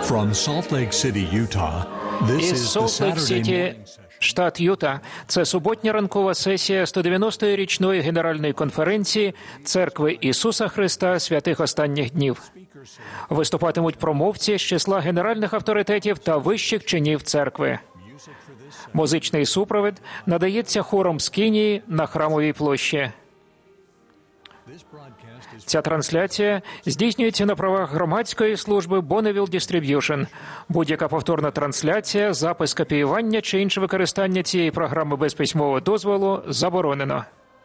From Salt Lake City, Utah, this Із is the Солт-Лейк-Сіті, Saturday morning session. штат Юта. Це суботня ранкова сесія 190-ї річної Генеральної конференції Церкви Ісуса Христа святих останніх днів. Виступатимуть промовці з числа генеральних авторитетів та вищих чинів церкви. Музичний супровід надається хором з Кенії на Храмовій площі. Ця трансляція здійснюється на правах громадської служби Bonneville Distribution. Будь-яка повторна трансляція, запис, копіювання чи інше використання цієї програми без письмового дозволу заборонено.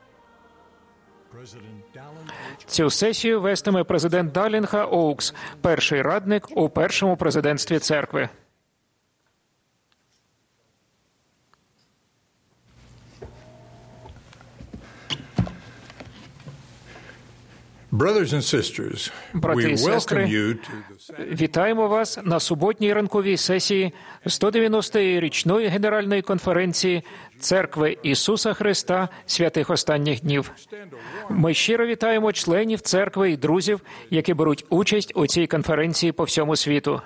Цю сесію вестиме президент Далінга Оукс, перший радник у першому президентстві церкви. Brothers and sisters, Брати we і welcome сестри, you to the вітаємо вас на суботній ранковій сесії 190-ї річної Генеральної конференції Церкви Ісуса Христа святих останніх днів. Ми щиро вітаємо членів церкви і друзів, які беруть участь у цій конференції по всьому світу.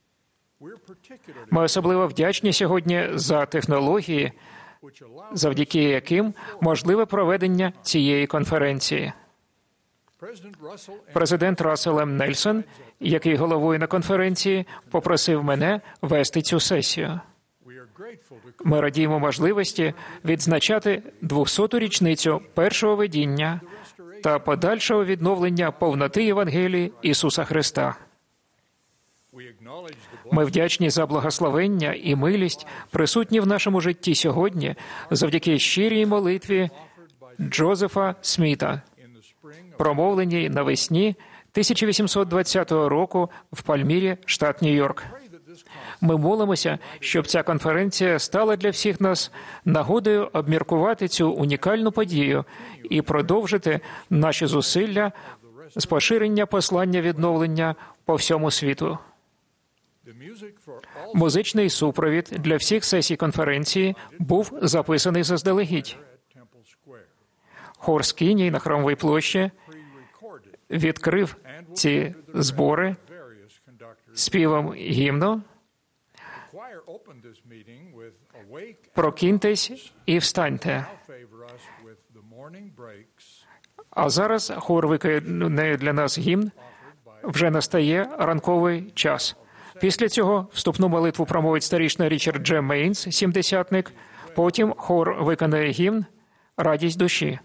Ми особливо вдячні сьогодні за технології, завдяки яким можливе проведення цієї конференції. Президент Рассел М. Нельсон, який головує на конференції, попросив мене вести цю сесію. Ми радіємо можливості відзначати 200-ту річницю першого видіння та подальшого відновлення повноти Євангелії Ісуса Христа. Ми вдячні за благословення і милість, присутні в нашому житті сьогодні, завдяки щирій молитві Джозефа Сміта, промовленій навесні 1820 року в Пальмірі, штат Нью-Йорк. Ми молимося, щоб ця конференція стала для всіх нас нагодою обміркувати цю унікальну подію і продовжити наші зусилля з поширення послання відновлення по всьому світу. Музичний супровід для всіх сесій конференції був записаний заздалегідь. Хор з Кенії на Храмовій площі відкрив ці збори співом гімну «Прокиньтесь і встаньте». А зараз хор виконує для нас гімн «Вже настає ранковий час». Після цього вступну молитву промовить старішина Річард Дж. Мейнс, сімдесятник. Потім хор виконає гімн «Радість душі».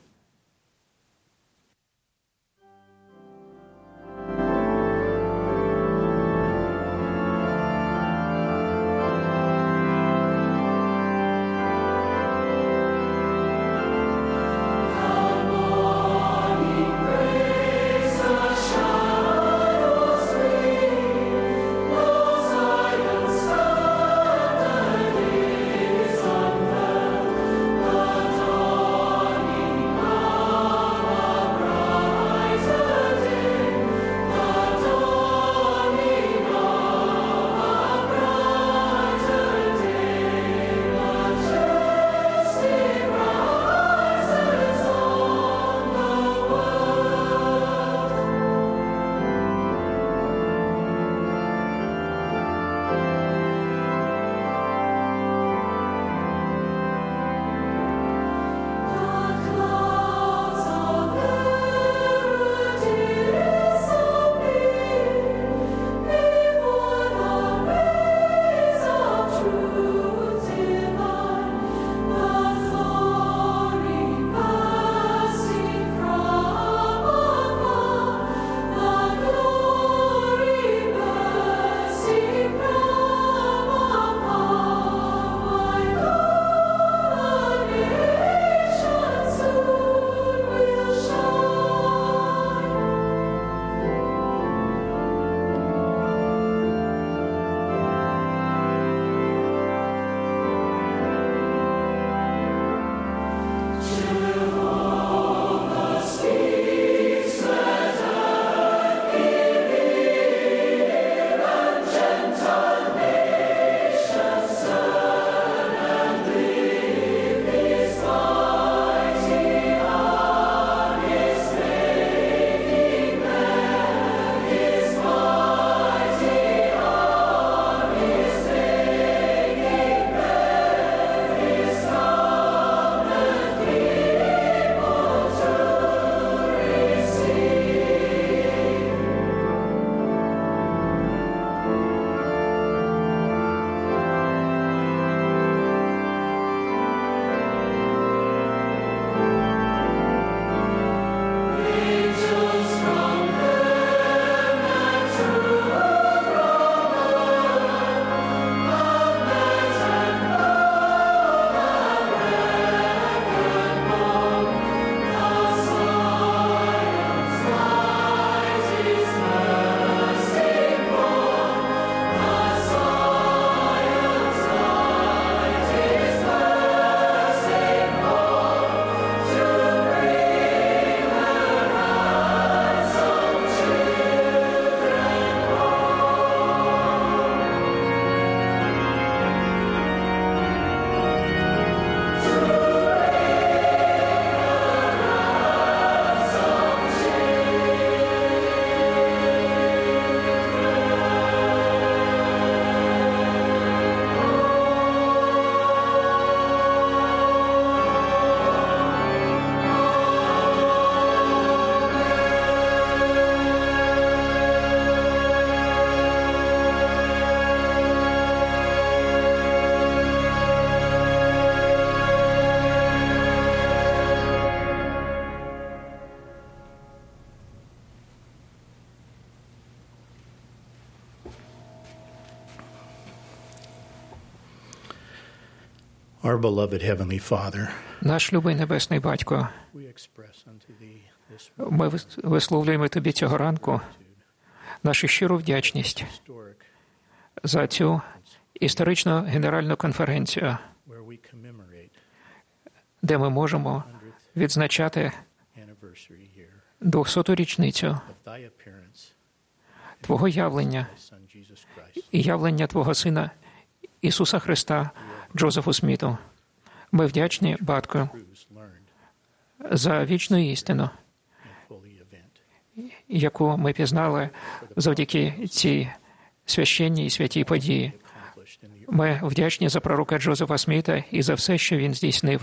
Our beloved Heavenly Father, Наш любий Небесний Батько, we express unto Thee this ми висловлюємо Тобі цього ранку нашу щиру вдячність historic за цю історичну генеральну конференцію, where we commemorate де ми можемо відзначати anniversary year 200-ту річницю of Thy appearance, Твого явлення Thy Son Jesus Christ. і явлення Твого Сина Ісуса Христа Джозефу Сміту. Ми вдячні, Батько, Truths learned за вічну істину, in holy event. яку ми пізнали завдяки цій священній і святій події. Accomplished in the Ми вдячні за пророка Джозефа Сміта і за все, що він здійснив,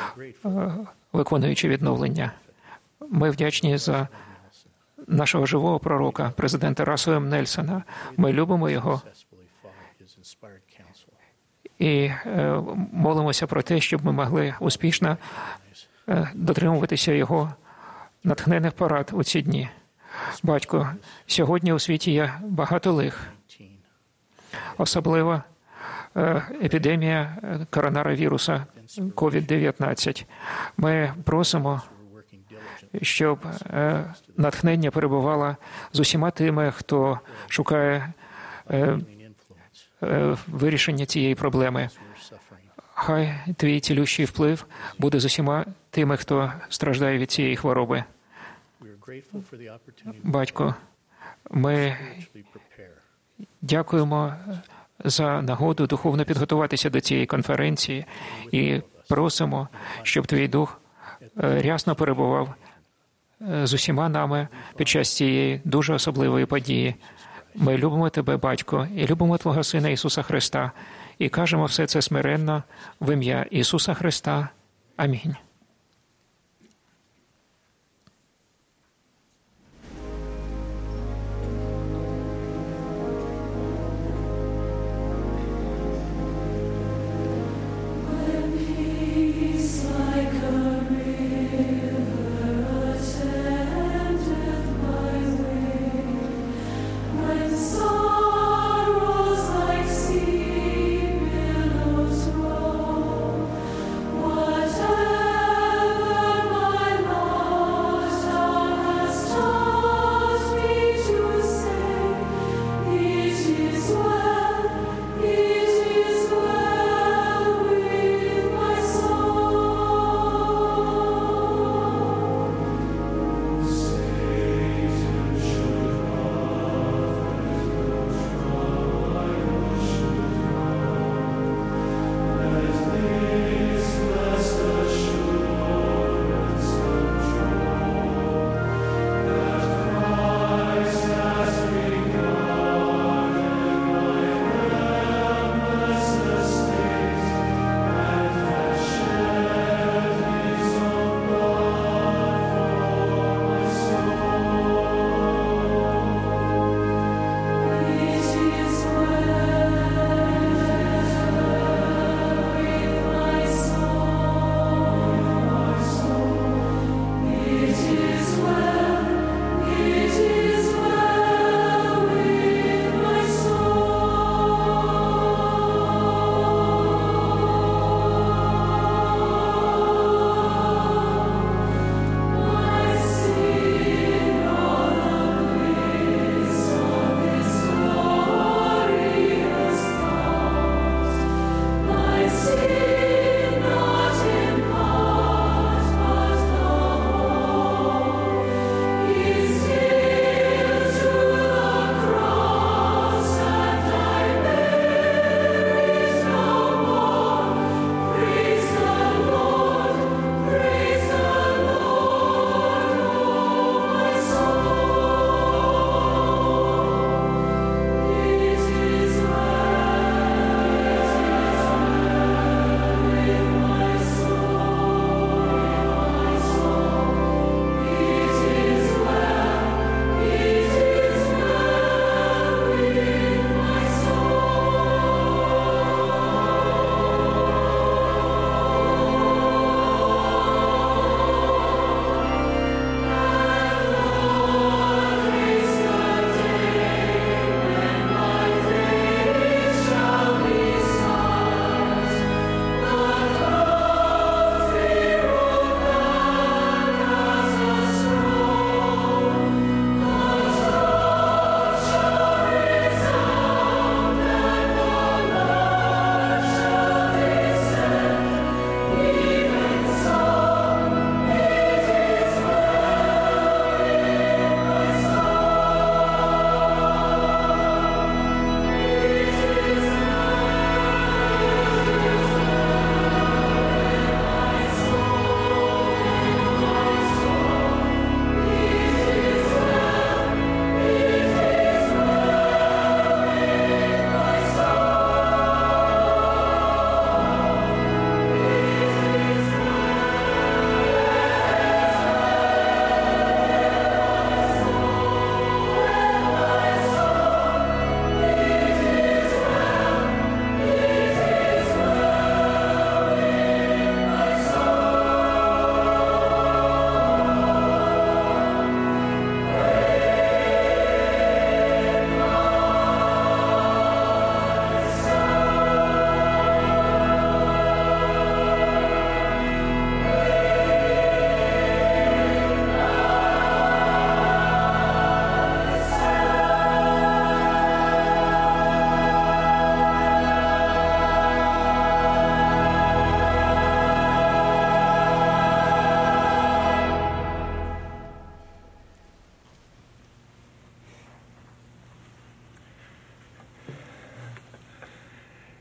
виконуючи відновлення. Ми вдячні за нашого живого пророка, президента Рассела М. Нельсона. Ми любимо його successfully follow His inspired counsel. і молимося про те, щоб ми могли успішно дотримуватися його натхнених порад у ці дні. Батько, сьогодні у світі є багато лих, особливо епідемія коронавіруса COVID-19. Ми просимо, We're working diligently щоб натхнення перебувало з усіма тими, хто шукає influence вирішення цієї проблеми. we're suffering. Хай твій цілющий вплив буде з усіма тими, хто страждає від цієї хвороби. We are grateful for the opportunity Батько, ми to prepare дякуємо за нагоду духовно підготуватися до цієї конференції і просимо, щоб твій дух рясно перебував з усіма нами під час цієї дуже особливої події. Ми любимо тебе, Батько, і любимо Твого Сина Ісуса Христа, і кажемо все це смиренно в ім'я Ісуса Христа. Амінь. Peace like a river attendeth my way. When sorrows like sea billows roll, whatever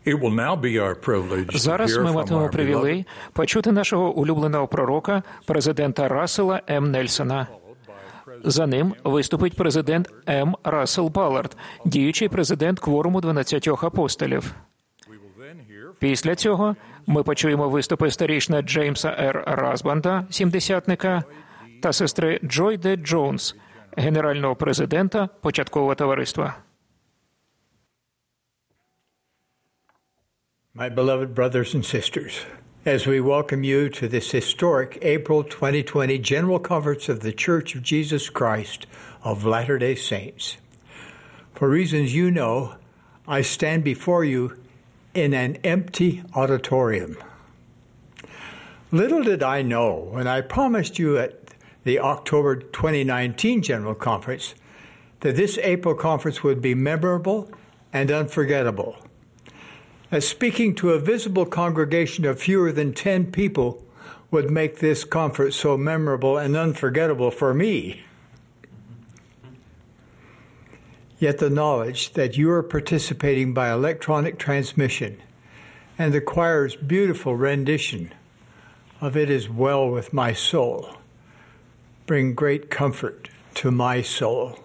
It will now be our privilege to Зараз hear ми from матимемо our привілей почути нашого улюбленого пророка, президента Рассела М. Нельсона. За ним виступить президент М. Рассел Баллард, діючий президент кворуму 12 апостолів. Після цього ми почуємо виступи старішина Джеймса Р. Расбанда, сімдесятника, та сестри Джой Д. Джонс, генерального президента початкового товариства. My beloved brothers and sisters, as we welcome you to this historic April 2020 General Conference of the Church of Jesus Christ of Latter-day Saints. For reasons you know, I stand before you in an empty auditorium. Little did I know when I promised you at the October 2019 General Conference that this April conference would be memorable and unforgettable. As speaking to a visible congregation of fewer than 10 people would make this conference so memorable and unforgettable for me. Yet the knowledge that you are participating by electronic transmission and the choir's beautiful rendition of It Is Well With My Soul bring great comfort to my soul.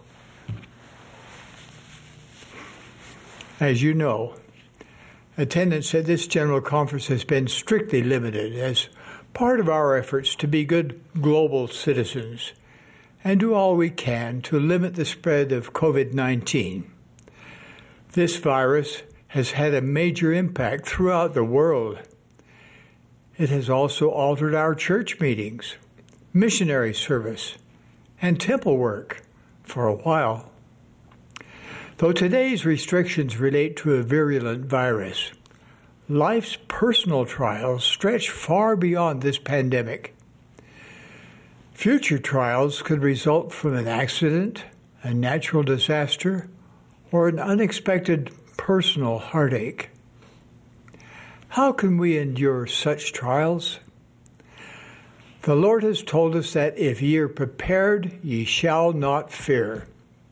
As you know, attendance at this General Conference has been strictly limited as part of our efforts to be good global citizens and do all we can to limit the spread of COVID-19. This virus has had a major impact throughout the world. It has also altered our church meetings, missionary service, and temple work for a while. Though today's restrictions relate to a virulent virus, life's personal trials stretch far beyond this pandemic. Future trials could result from an accident, a natural disaster, or an unexpected personal heartache. How can we endure such trials? The Lord has told us that if ye are prepared, ye shall not fear.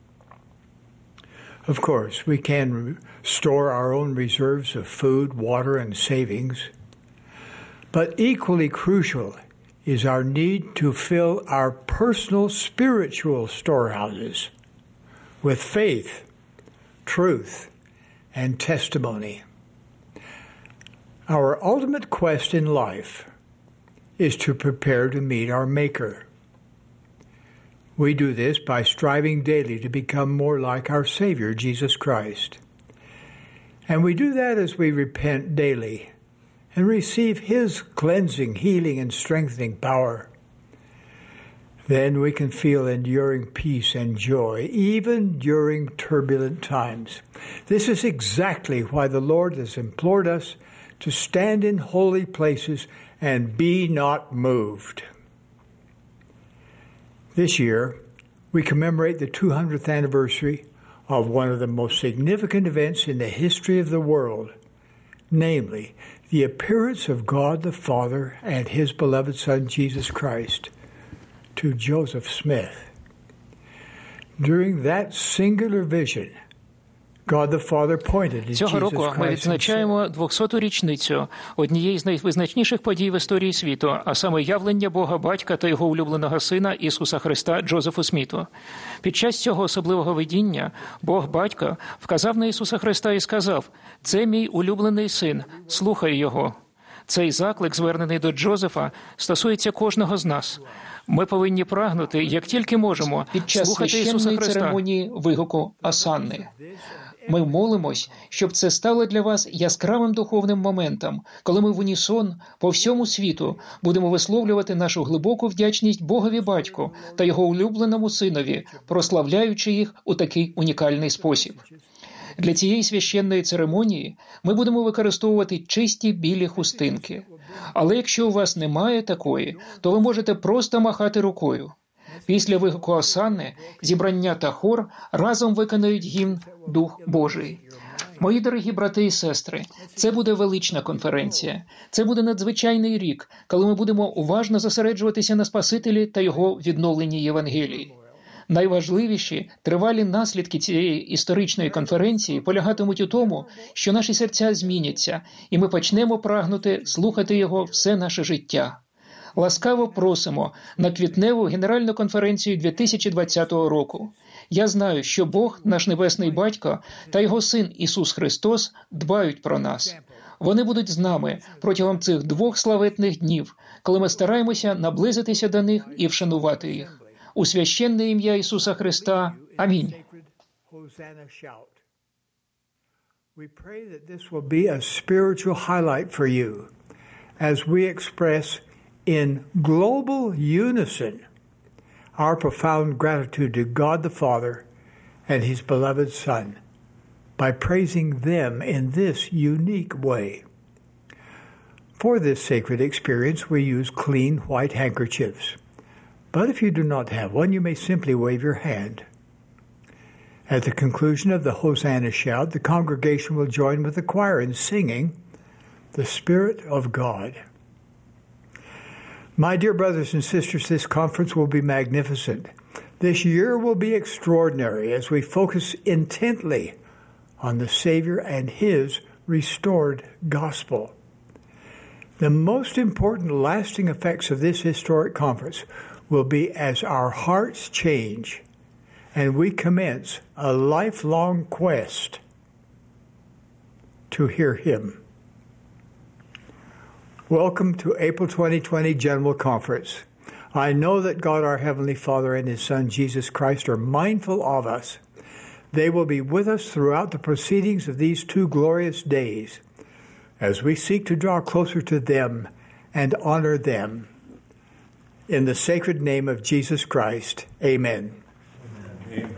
Of course, we can store our own reserves of food, water, and savings. But equally crucial is our need to fill our personal spiritual storehouses with faith, truth, and testimony. Our ultimate quest in life is to prepare to meet our Maker. We do this by striving daily to become more like our Savior, Jesus Christ. And we do that as we repent daily and receive His cleansing, healing, and strengthening power. Then we can feel enduring peace and joy, even during turbulent times. This is exactly why the Lord has implored us to stand in holy places and be not moved. This year, we commemorate the 200th anniversary of one of the most significant events in the history of the world, namely, the appearance of God the Father and His beloved Son, Jesus Christ, to Joseph Smith. During that singular vision, God the Father pointed to Цього Jesus року ми Christ відзначаємо 200-ту річницю однієї з найвизначніших подій в історії світу, а саме явлення Бога Батька та Його улюбленого Сина Ісуса Христа Джозефу Сміту. Під час цього особливого видіння Бог Батько вказав на Ісуса Христа і сказав: «Це мій улюблений Син, слухай Його». Цей заклик, звернений до Джозефа, стосується кожного з нас. Ми повинні прагнути, як тільки можемо, під час слухати Ісуса священної Христа. церемонії вигуку Осанни. Ми молимось, щоб це стало для вас яскравим духовним моментом, коли ми в унісон по всьому світу будемо висловлювати нашу глибоку вдячність Богові Батьку та Його улюбленому Синові, прославляючи їх у такий унікальний спосіб. Для цієї священної церемонії ми будемо використовувати чисті білі хустинки. Але якщо у вас немає такої, то ви можете просто махати рукою. Після вигуку Осанни зібрання та хор разом виконають гімн «Дух Божий». Мої дорогі брати і сестри, це буде велична конференція. Це буде надзвичайний рік, коли ми будемо уважно зосереджуватися на Спасителі та Його відновленні Євангелії. Найважливіші тривалі наслідки цієї історичної конференції полягатимуть у тому, що наші серця зміняться, і ми почнемо прагнути слухати його все наше життя. Ласкаво просимо на квітневу Генеральну конференцію 2020 року. Я знаю, що Бог, наш Небесний Батько, та Його Син Ісус Христос дбають про нас. Вони будуть з нами протягом цих 2 славетних днів, коли ми стараємося наблизитися до них і вшанувати їх. У священне ім'я Ісуса Христа. Амінь. We pray that this will be a spiritual highlight for you as we express in global unison our profound gratitude to God the Father and His beloved Son by praising them in this unique way. For this sacred experience, we use clean white handkerchiefs. But if you do not have one, you may simply wave your hand. At the conclusion of the Hosanna shout, the congregation will join with the choir in singing, "The Spirit of God." My dear brothers and sisters, this conference will be magnificent. This year will be extraordinary as we focus intently on the Savior and His restored gospel. The most important lasting effects of this historic conference will be as our hearts change and we commence a lifelong quest to hear Him. Welcome to April 2020 General Conference. I know that God our Heavenly Father and His Son Jesus Christ are mindful of us. They will be with us throughout the proceedings of these 2 glorious days as we seek to draw closer to them and honor them. In the sacred name of Jesus Christ, amen. Amen.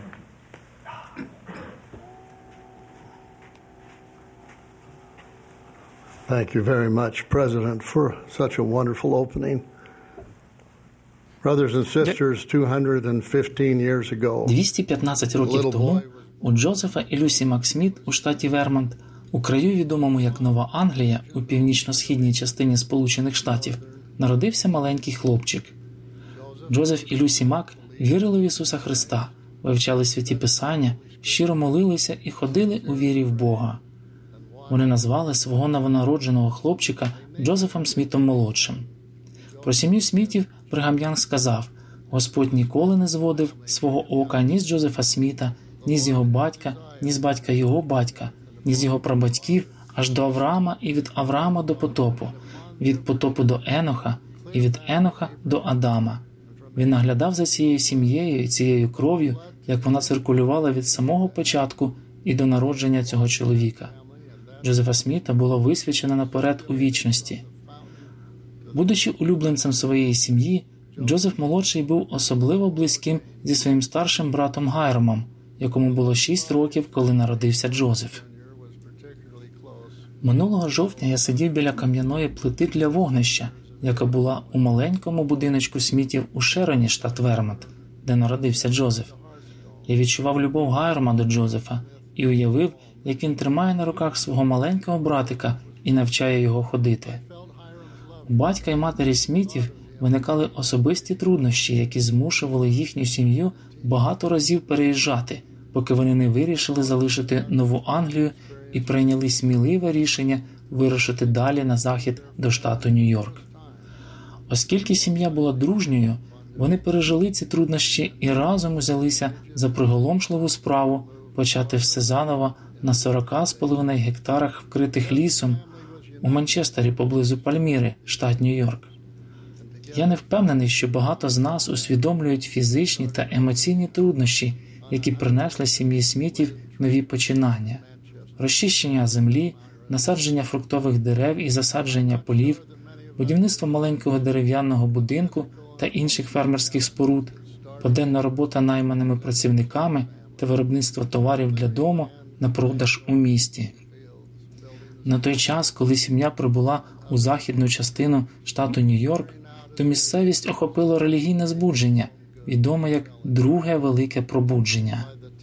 Thank you very much, President, for such a wonderful opening. Brothers and sisters, 215 years ago, 215 років тому у Джозефа і Люсі Максміт у штаті Вермонт, у краю відомому як Нова Англія у північно-східній частині Сполучених Штатів, народився маленький хлопчик. Джозеф і Люсі Мак вірили в Ісуса Христа, вивчали святі Писання, щиро молилися і ходили у вірі в Бога. Вони назвали свого новонародженого хлопчика Джозефом Смітом-молодшим. Про сім'ю Смітів Бригам Янг сказав: «Господь ніколи не зводив свого ока ні з Джозефа Сміта, ні з його батька, ні з батька його батька, ні з його прабатьків, аж до Авраама і від Авраама до потопу, від потопу до Еноха і від Еноха до Адама». Він наглядав за цією сім'єю і цією кров'ю, як вона циркулювала від самого початку і до народження цього чоловіка. Джозефа Сміта було висвячено наперед у вічності. Будучи улюбленцем своєї сім'ї, Джозеф-молодший був особливо близьким зі своїм старшим братом Гайромом, якому було 6 років, коли народився Джозеф. Минулого жовтня я сидів біля кам'яної плити для вогнища, яка була у маленькому будиночку Смітів у Шероні, штат Вермонт, де народився Джозеф. Я відчував любов Гайрома до Джозефа і уявив, як він тримає на руках свого маленького братика і навчає його ходити. У батька і матері Смітів виникали особисті труднощі, які змушували їхню сім'ю багато разів переїжджати, поки вони не вирішили залишити Нову Англію і прийняли сміливе рішення вирушити далі на захід до штату Нью-Йорк. Оскільки сім'я була дружньою, вони пережили ці труднощі і разом узялися за приголомшливу справу почати все заново на 40,5 гектарах, вкритих лісом, у Манчестері поблизу Пальміри, штат Нью-Йорк. Я не впевнений, що багато з нас усвідомлюють фізичні та емоційні труднощі, які принесли сім'ї Смітів нові починання. Розчищення землі, насадження фруктових дерев і засадження полів, будівництво маленького дерев'яного будинку та інших фермерських споруд, поденна робота найманими працівниками та виробництво товарів для дому на продаж у місті. На той час, коли сім'я прибула у західну частину штату Нью-Йорк, то місцевість охопило релігійне збудження, відоме як Друге Велике Пробудження.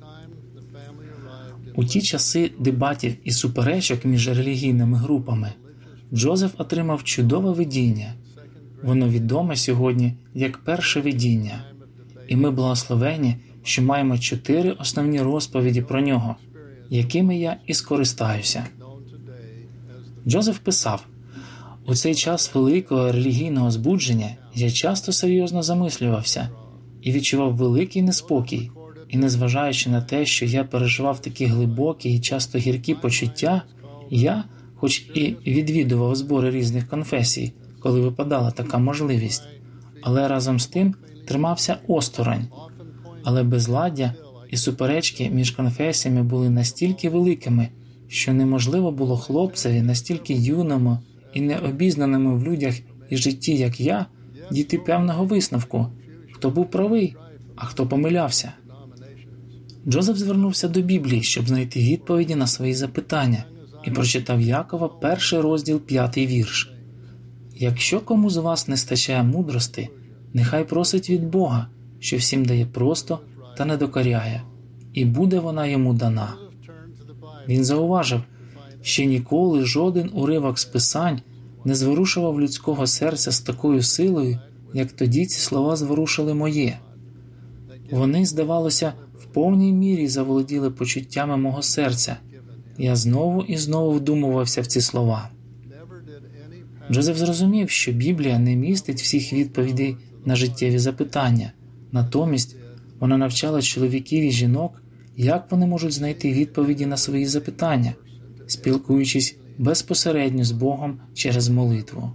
У ті часи дебатів і суперечок між релігійними групами Джозеф отримав чудове видіння. Воно відоме сьогодні як перше видіння. І ми благословені, що маємо 4 основні розповіді про нього, якими я і скористаюся. Джозеф писав: «У цей час великого релігійного збудження я часто серйозно замислювався і відчував великий неспокій, і незважаючи на те, що я переживав такі глибокі і часто гіркі почуття, я, хоч і відвідував збори різних конфесій, коли випадала така можливість, але разом з тим тримався осторонь. Але безладдя і суперечки між конфесіями були настільки великими, що неможливо було хлопцеві, настільки юному і необізнаному в людях і житті, як я, дійти певного висновку, хто був правий, а хто помилявся». Джозеф звернувся до Біблії, щоб знайти відповіді на свої запитання, і прочитав Якова 1 розділ 5 вірш. «Якщо кому з вас не стачає мудрости, нехай просить від Бога, що всім дає просто та не докоряє, і буде вона йому дана». Він зауважив, що ніколи жоден уривок з Писань не зворушував людського серця з такою силою, як тоді ці слова зворушили моє. Вони, здавалося, в повній мірі заволоділи почуттями мого серця. Я знову і знову вдумувався в ці слова. Джозеф зрозумів, що Біблія не містить всіх відповідей на життєві запитання. Натомість вона навчала чоловіків і жінок, як вони можуть знайти відповіді на свої запитання, спілкуючись безпосередньо з Богом через молитву.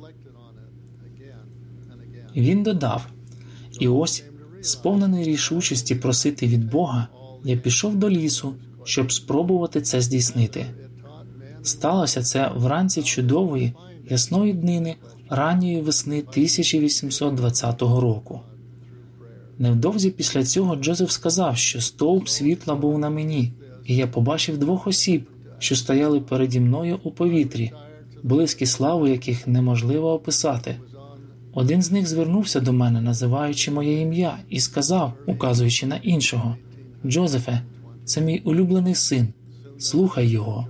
Він додав: «І ось, сповнений рішучості просити від Бога, я пішов до лісу, щоб спробувати це здійснити. Сталося це вранці чудової, ясної днини ранньої весни 1820 року. Невдовзі після цього Джозеф сказав, що стовп світла був на мені, і я побачив 2 осіб, що стояли переді мною у повітрі, близькі слави яких неможливо описати. Один з них звернувся до мене, називаючи моє ім'я, і сказав, указуючи на іншого: «Джозефе, це мій улюблений син, слухай його».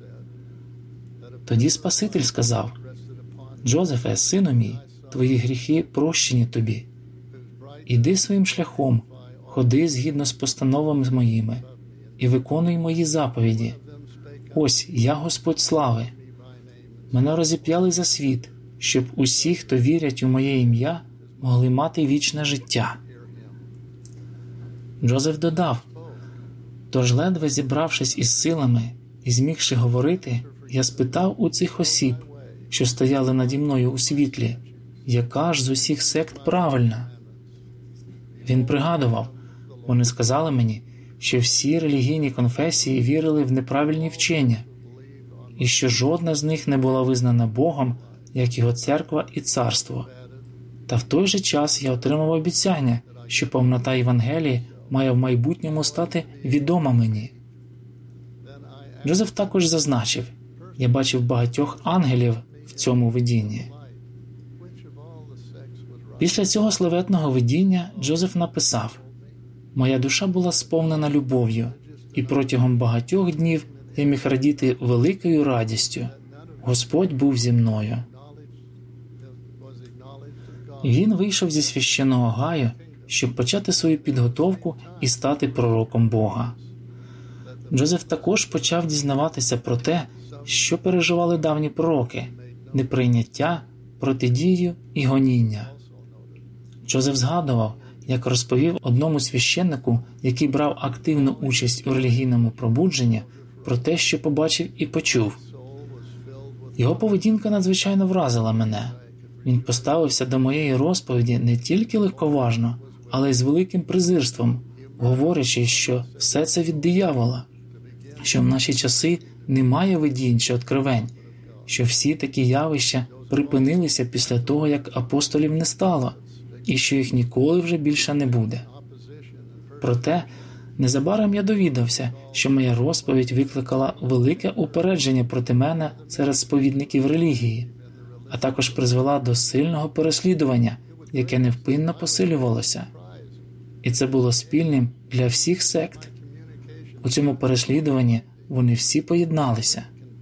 Тоді Спаситель сказав: «Джозефе, сину мій, твої гріхи прощені тобі. Іди своїм шляхом, ходи згідно з постановами моїми і виконуй мої заповіді. Ось я Господь слави. Мене розіп'яли за світ, щоб усі, хто вірять у моє ім'я, могли мати вічне життя». Джозеф додав: «Тож, ледве зібравшись із силами і змігши говорити, я спитав у цих осіб, що стояли наді мною у світлі, яка ж з усіх сект правильна?» Він пригадував: вони сказали мені, що всі релігійні конфесії вірили в неправильні вчення, і що жодна з них не була визнана Богом, як його церква і царство. Та в той же час я отримав обіцяння, що повнота Євангелії має в майбутньому стати відома мені. Джозеф також зазначив: «Я бачив багатьох ангелів в цьому видінні». Після цього славетного видіння Джозеф написав: «Моя душа була сповнена любов'ю, і протягом багатьох днів я міг радіти великою радістю. Господь був зі мною». Він вийшов зі священного гаю, щоб почати свою підготовку і стати пророком Бога. Джозеф також почав дізнаватися про те, що переживали давні пророки – неприйняття, протидію і гоніння. Джозеф згадував, як розповів одному священнику, який брав активну участь у релігійному пробудженні, про те, що побачив і почув. Його поведінка надзвичайно вразила мене. Він поставився до моєї розповіді не тільки легковажно, але й з великим презирством, говорячи, що все це від диявола, що в наші часи немає видінь чи откровень, що всі такі явища припинилися після того, як апостолів не стало, і що їх ніколи вже більше не буде. Проте, незабаром я довідався, що моя розповідь викликала велике упередження проти мене серед сповідників релігії, а також призвела до сильного переслідування, яке невпинно посилювалося. І це було спільним для всіх сект. У цьому переслідуванні вони всі поєдналися.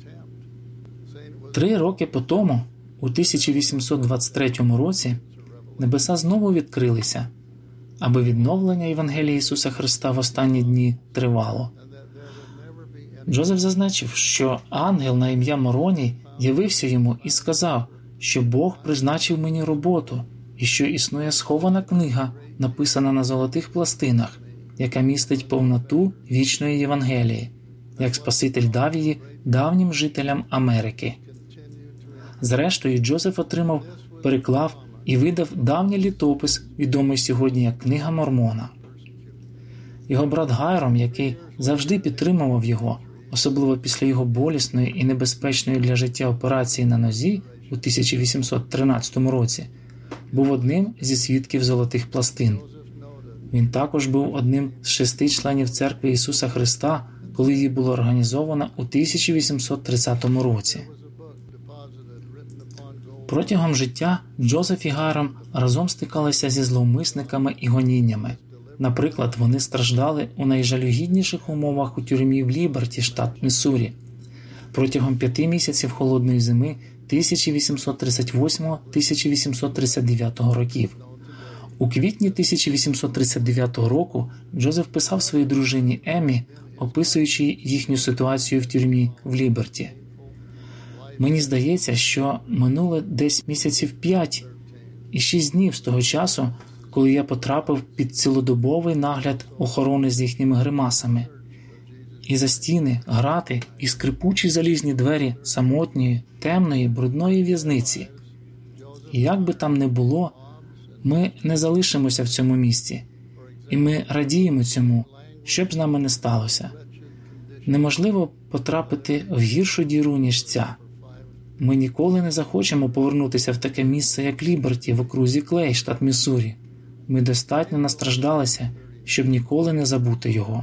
3 роки по тому, у 1823 році, небеса знову відкрилися. аби відновлення Євангелії Ісуса Христа в останні дні тривало. Джозеф зазначив, що ангел на ім'я Мороній явився йому і сказав, що Бог призначив мені роботу і що існує схована книга, написана на золотих пластинах, яка містить повноту вічної Євангелії, як Спаситель дав її давнім жителям Америки. Зрештою, Джозеф отримав, переклав і видав давній літопис, відомий сьогодні як Книга Мормона. Його брат Гайром, який завжди підтримував його, особливо після його болісної і небезпечної для життя операції на нозі у 1813 році, був одним зі свідків золотих пластин. Він також був одним з 6 членів Церкви Ісуса Христа, коли її було організовано у 1830 році. Протягом життя Джозеф і Гайром разом стикалися зі зловмисниками і гоніннями. Наприклад, вони страждали у найжалюгідніших умовах у тюрмі в Ліберті, штат Міссурі, протягом 5 місяців холодної зими 1838-1839 років. У квітні 1839 року Джозеф писав своїй дружині Еммі, описуючи їхню ситуацію в тюрмі в Ліберті. Мені здається, що минуло десь місяців 5 і 6 днів з того часу, коли я потрапив під цілодобовий нагляд охорони з їхніми гримасами. І за стіни, грати і скрипучі залізні двері самотньої, темної, брудної в'язниці. І як би там не було, ми не залишимося в цьому місці. І ми радіємо цьому, що б з нами не сталося. Неможливо потрапити в гіршу діру, ніж ця. Ми ніколи не захочемо повернутися в таке місце, як Ліберті, в окрузі Клей, штат Міссурі. Ми достатньо настраждалися, щоб ніколи не забути його.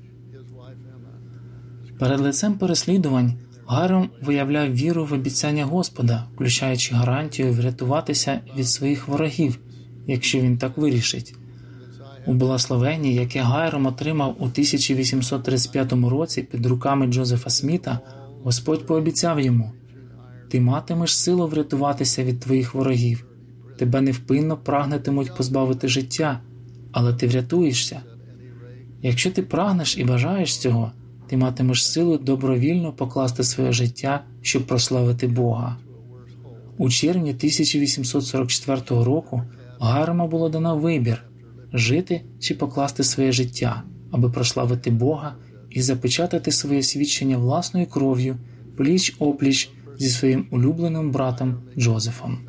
Перед лицем переслідувань Гайром виявляв віру в обіцяння Господа, включаючи гарантію врятуватися від своїх ворогів, якщо він так вирішить. У благословенні, яке Гайром отримав у 1835 році під руками Джозефа Сміта, Господь пообіцяв йому: «Ти матимеш силу врятуватися від твоїх ворогів. Тебе невпинно прагнетимуть позбавити життя, але ти врятуєшся. Якщо ти прагнеш і бажаєш цього, ти матимеш силу добровільно покласти своє життя, щоб прославити Бога». У червні 1844 року Гайрому було дано вибір – жити чи покласти своє життя, аби прославити Бога і запечатати своє свідчення власною кров'ю, пліч-опліч зі своїм улюбленим братом Джозефом.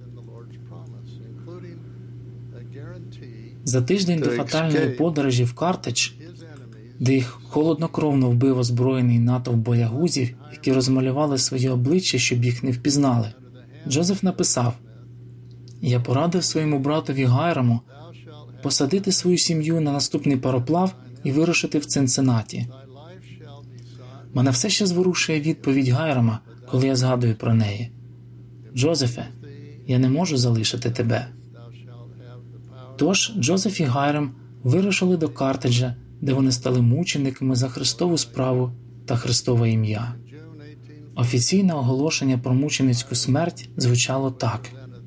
За тиждень до фатальної подорожі в Картедж, де їх холоднокровно вбив озброєний натовп боягузів, які розмалювали свої обличчя, щоб їх не впізнали, Джозеф написав: «Я порадив своєму братові Гайрому посадити свою сім'ю на наступний пароплав і вирушити в Цинциннаті. Мене все ще зворушує відповідь Гайрома, коли я згадую про неї. Джозефе, я не можу залишити тебе». Тож Джозеф і Гайром вирушили до Картеджа, де вони стали мучениками за Христову справу та Христове ім'я. Офіційне оголошення про мученицьку смерть звучало так: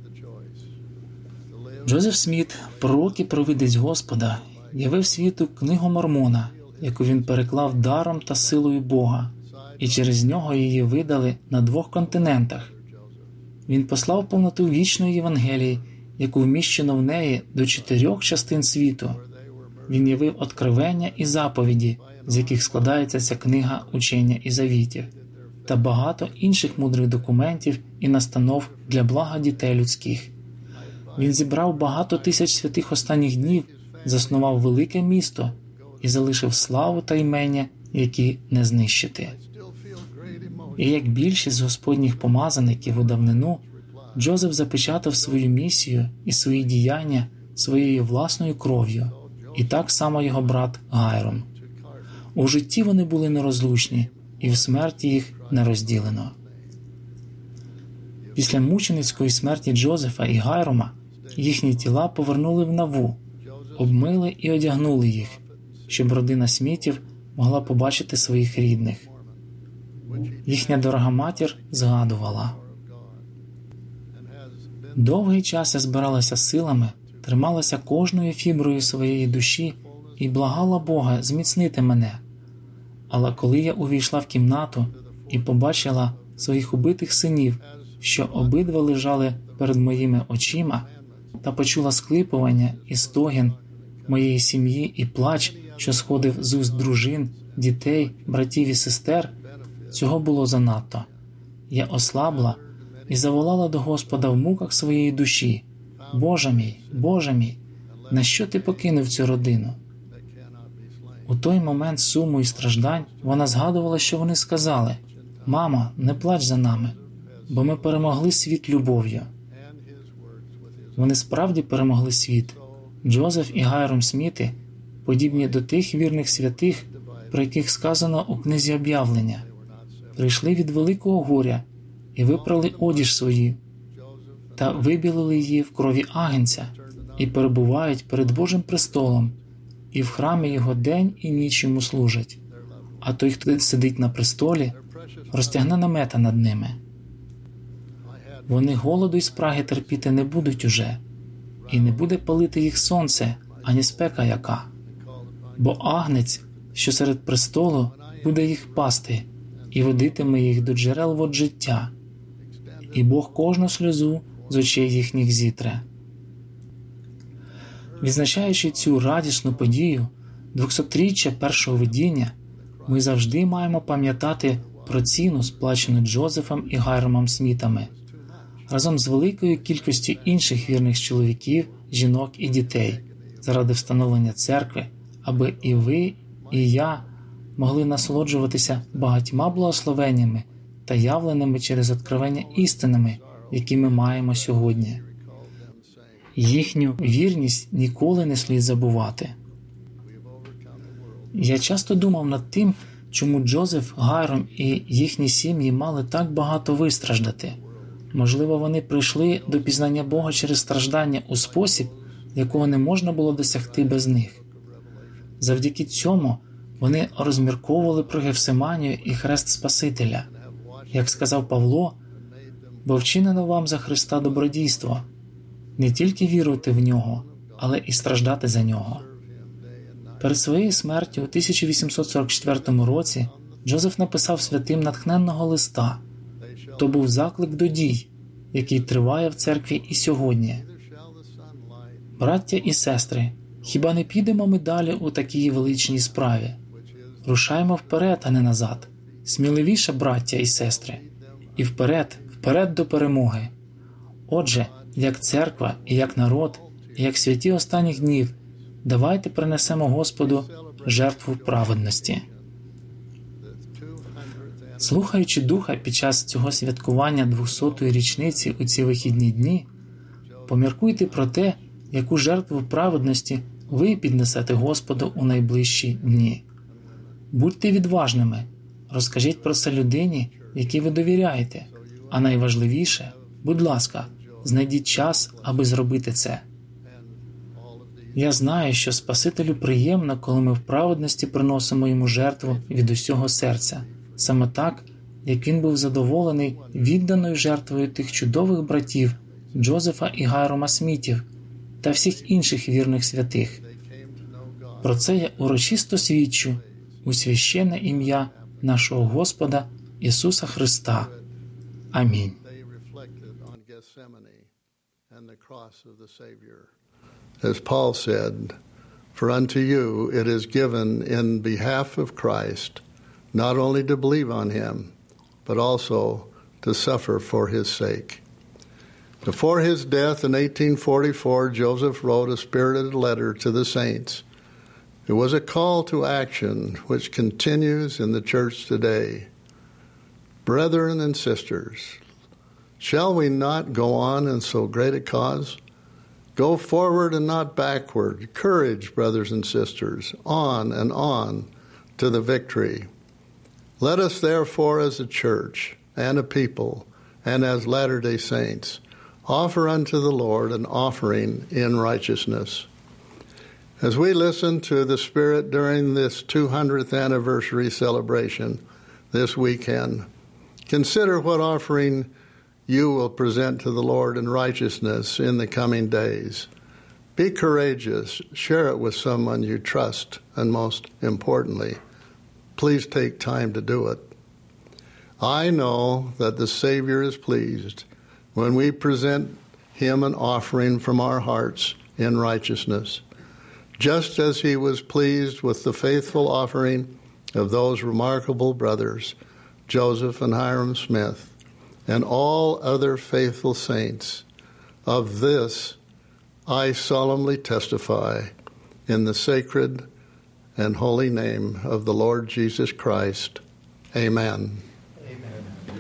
Джозеф Сміт, пророк і провидець Господа, явив світу Книгу Мормона, яку він переклав даром та силою Бога, і через нього її видали на 2 континентах. Він послав повноту вічної Євангелії, яку вміщено в неї до 4 частин світу. Він явив откровення і заповіді, з яких складається ця книга учення і завітів, та багато інших мудрих документів і настанов для блага дітей людських. Він зібрав багато тисяч святих останніх днів, заснував велике місто і залишив славу та імення, які не знищити. І як більшість з Господніх помазаників у давнину, Джозеф запечатав свою місію і свої діяння своєю власною кров'ю, і так само його брат Гайром. У житті вони були нерозлучні, і в смерті їх не розділено. Після мученицької смерті Джозефа і Гайрома їхні тіла повернули в Наву, обмили і одягнули їх, щоб родина Смітів могла побачити своїх рідних. Їхня дорога матір згадувала: «Довгий час я збиралася силами трималася кожною фіброю своєї душі і благала Бога зміцнити мене. Але коли я увійшла в кімнату і побачила своїх убитих синів, що обидва лежали перед моїми очима, та почула склипування і стогін моєї сім'ї і плач, що сходив з уст дружин, дітей, братів і сестер, цього було занадто. Я ослабла і заволала до Господа в муках своєї душі: Боже мій, на що ти покинув цю родину? У той момент суму і страждань вона згадувала, що вони сказали: «Мамо, не плач за нами, бо ми перемогли світ любов'ю». Вони справді перемогли світ. Джозеф і Гайром Сміти подібні до тих вірних святих, про яких сказано у книзі Об'явлення. Прийшли від великого горя і випрали одіж свої та вибілили її в крові агнця і перебувають перед Божим престолом, і в храмі його день і ніч йому служать. А той, хто сидить на престолі, розтягне намета над ними. Вони голоду й спраги терпіти не будуть уже, і не буде палити їх сонце, ані спека яка. Бо агнець, що серед престолу, буде їх пасти, і водитиме їх до джерел вод життя, і Бог кожну сльозу з очей їхніх зітре. Відзначаючи цю радісну подію, 200-річчя першого видіння, ми завжди маємо пам'ятати про ціну, сплачену Джозефом і Гайромом Смітами, разом з великою кількістю інших вірних чоловіків, жінок і дітей, заради встановлення церкви, аби і ви, і я могли насолоджуватися багатьма благословеннями та явленими через откровення істинами, які ми маємо сьогодні. Їхню вірність ніколи не слід забувати. Я часто думав над тим, чому Джозеф, Гайром і їхні сім'ї мали так багато вистраждати. Можливо, вони прийшли до пізнання Бога через страждання у спосіб, якого не можна було досягти без них. Завдяки цьому вони розмірковували про Гефсиманію і хрест Спасителя. Як сказав Павло: «Бо вчинено вам за Христа добродійство, не тільки вірувати в Нього, але і страждати за Нього». Перед своєю смертю у 1844 році Джозеф написав святим натхненного листа. То був заклик до дій, який триває в церкві і сьогодні. Браття і сестри, хіба не підемо ми далі у такій величній справі? Рушаймо вперед, а не назад. Сміливіше, браття і сестри. І вперед, вперед до перемоги. Отже, як церква, і як народ, і як святі останніх днів, давайте принесемо Господу жертву праведності. Слухаючи Духа під час цього святкування 200-ї річниці у ці вихідні дні, поміркуйте про те, яку жертву праведності ви піднесете Господу у найближчі дні. Будьте відважними, розкажіть про це людині, якій ви довіряєте, а найважливіше, будь ласка, знайдіть час, аби зробити це. Я знаю, що Спасителю приємно, коли ми в праведності приносимо йому жертву від усього серця, саме так, як він був задоволений відданою жертвою тих чудових братів Джозефа і Гайрома Смітів та всіх інших вірних святих. Про це я урочисто свідчу у священне ім'я нашого Господа Ісуса Христа. Амінь. As Paul said, "For unto you it is given in behalf of Christ not only to believe on him, but also to suffer for his sake." Before his death in 1844, Joseph wrote a spirited letter to the saints. It was a call to action which continues in the church today. Brethren and sisters, shall we not go on in so great a cause? Go forward and not backward. Courage, brothers and sisters, on and on to the victory. Let us therefore as a church and a people and as Latter-day Saints offer unto the Lord an offering in righteousness. As we listen to the Spirit during this 200th anniversary celebration this weekend, consider what offering you will present to the Lord in righteousness in the coming days. Be courageous. Share it with someone you trust. And most importantly, please take time to do it. I know that the Savior is pleased when we present Him an offering from our hearts in righteousness, just as He was pleased with the faithful offering of those remarkable brothers, Joseph and Hyrum Smith, and all other faithful saints. Of this I solemnly testify in the sacred and holy name of the Lord Jesus Christ. Amen. Amen.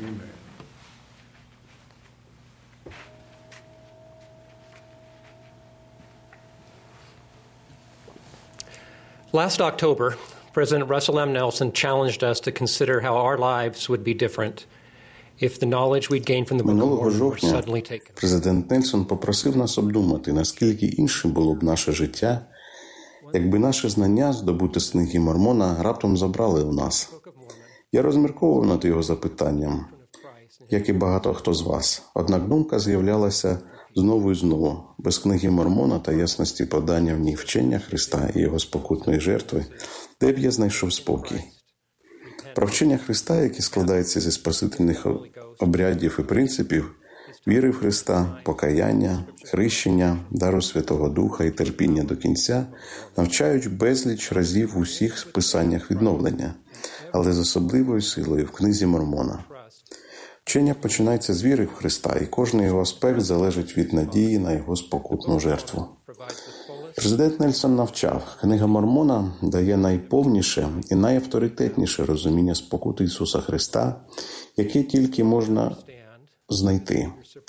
Last October, President Russell M. Nelson challenged us to consider how our lives would be different if the knowledge we'd gained from the Book of Минулого Mormon were жовтня suddenly taken. президент Нельсон попросив нас обдумати, наскільки іншим було б наше життя, якби наші знання, здобуті з книги Мормона, раптом забрали у нас. Я розмірковував над його запитанням, як і багато хто з вас. Однак думка з'являлася знову і знову. Без книги Мормона та ясності подання в ній вчення Христа і його спокутної жертви, де б я знайшов спокій. Про вчення Христа, яке складається зі спасительних обрядів і принципів, віри в Христа, покаяння, хрещення, дару Святого Духа і терпіння до кінця, навчають безліч разів в усіх писаннях відновлення, але з особливою силою в книзі Мормона. Вчення починається з віри в Христа, і кожен його аспект залежить від надії на його спокутну жертву. Президент Нельсон навчав, книга Мормона дає найповніше і найавторитетніше розуміння спокути Ісуса Христа, яке тільки можна знайти.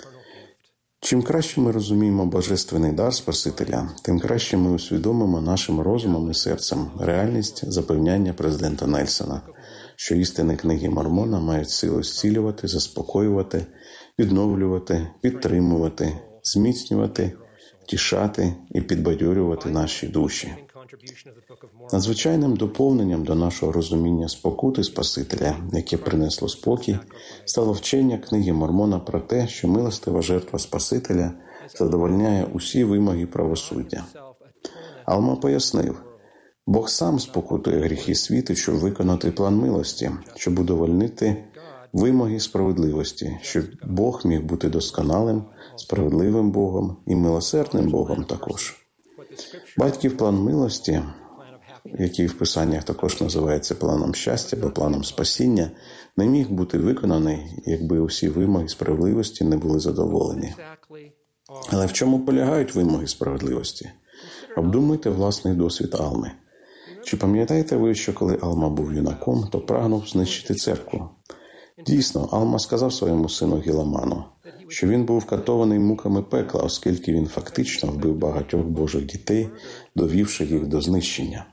Чим краще ми розуміємо божественний дар Спасителя, тим краще ми усвідомимо нашим розумом і серцем реальність запевняння президента Нельсона, що істини книги Мормона мають силу зцілювати, заспокоювати, відновлювати, підтримувати, зміцнювати, втішати і підбадьорювати наші душі. Надзвичайним доповненням до нашого розуміння спокути Спасителя, яке принесло спокій, стало вчення книги Мормона про те, що милостива жертва Спасителя задовольняє усі вимоги правосуддя. Алма пояснив, Бог сам спокутує гріхи світу, щоб виконати план милості, щоб удовольнити вимоги справедливості, щоб Бог міг бути досконалим, справедливим Богом і милосердним Богом також. Батьків план милості, який в Писаннях також називається планом щастя або планом спасіння, не міг бути виконаний, якби усі вимоги справедливості не були задоволені. Але в чому полягають вимоги справедливості? Обдумуйте власний досвід Алми. Чи пам'ятаєте ви, що коли Алма був юнаком, то прагнув знищити церкву? Дійсно, Алма сказав своєму сину Гіламану, що він був катований муками пекла, оскільки він фактично вбив багатьох Божих дітей, довівши їх до знищення.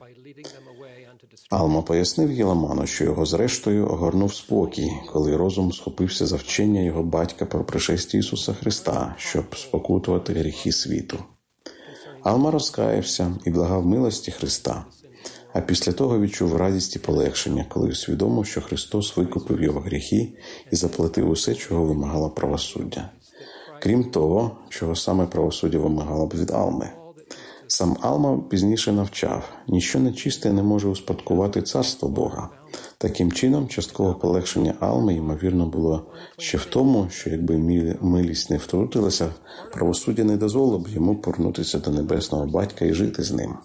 Алма пояснив Гіламану, що його зрештою огорнув спокій, коли розум схопився за вчення його батька про пришестя Ісуса Христа, щоб спокутувати гріхи світу. Алма розкаявся і благав милості Христа, а після того відчув радість і полегшення, коли усвідомив, що Христос викупив його гріхи і заплатив усе, чого вимагало правосуддя. Крім того, чого саме правосуддя вимагало б від Алми. Сам Алма пізніше навчав, ніщо нечисте не може успадкувати царство Бога. Таким чином, часткове полегшення Алми, ймовірно, було ще в тому, що якби милість не втрутилася, правосуддя не дозволило б йому повернутися до Небесного Батька і жити з ним.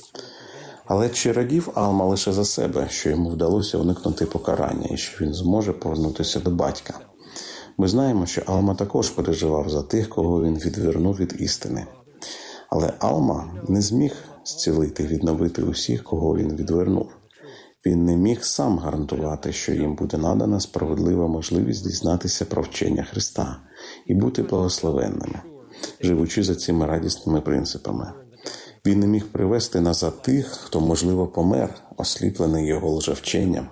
Але чи радів Алма лише за себе, що йому вдалося уникнути покарання і що він зможе повернутися до батька? Ми знаємо, що Алма також переживав за тих, кого він відвернув від істини. Але Алма не зміг зцілити і відновити усіх, кого він відвернув. Він не міг сам гарантувати, що їм буде надана справедлива можливість дізнатися про вчення Христа і бути благословенними, живучи за цими радісними принципами. Він не міг привести назад тих, хто, можливо, помер, осліплений його лжевченням.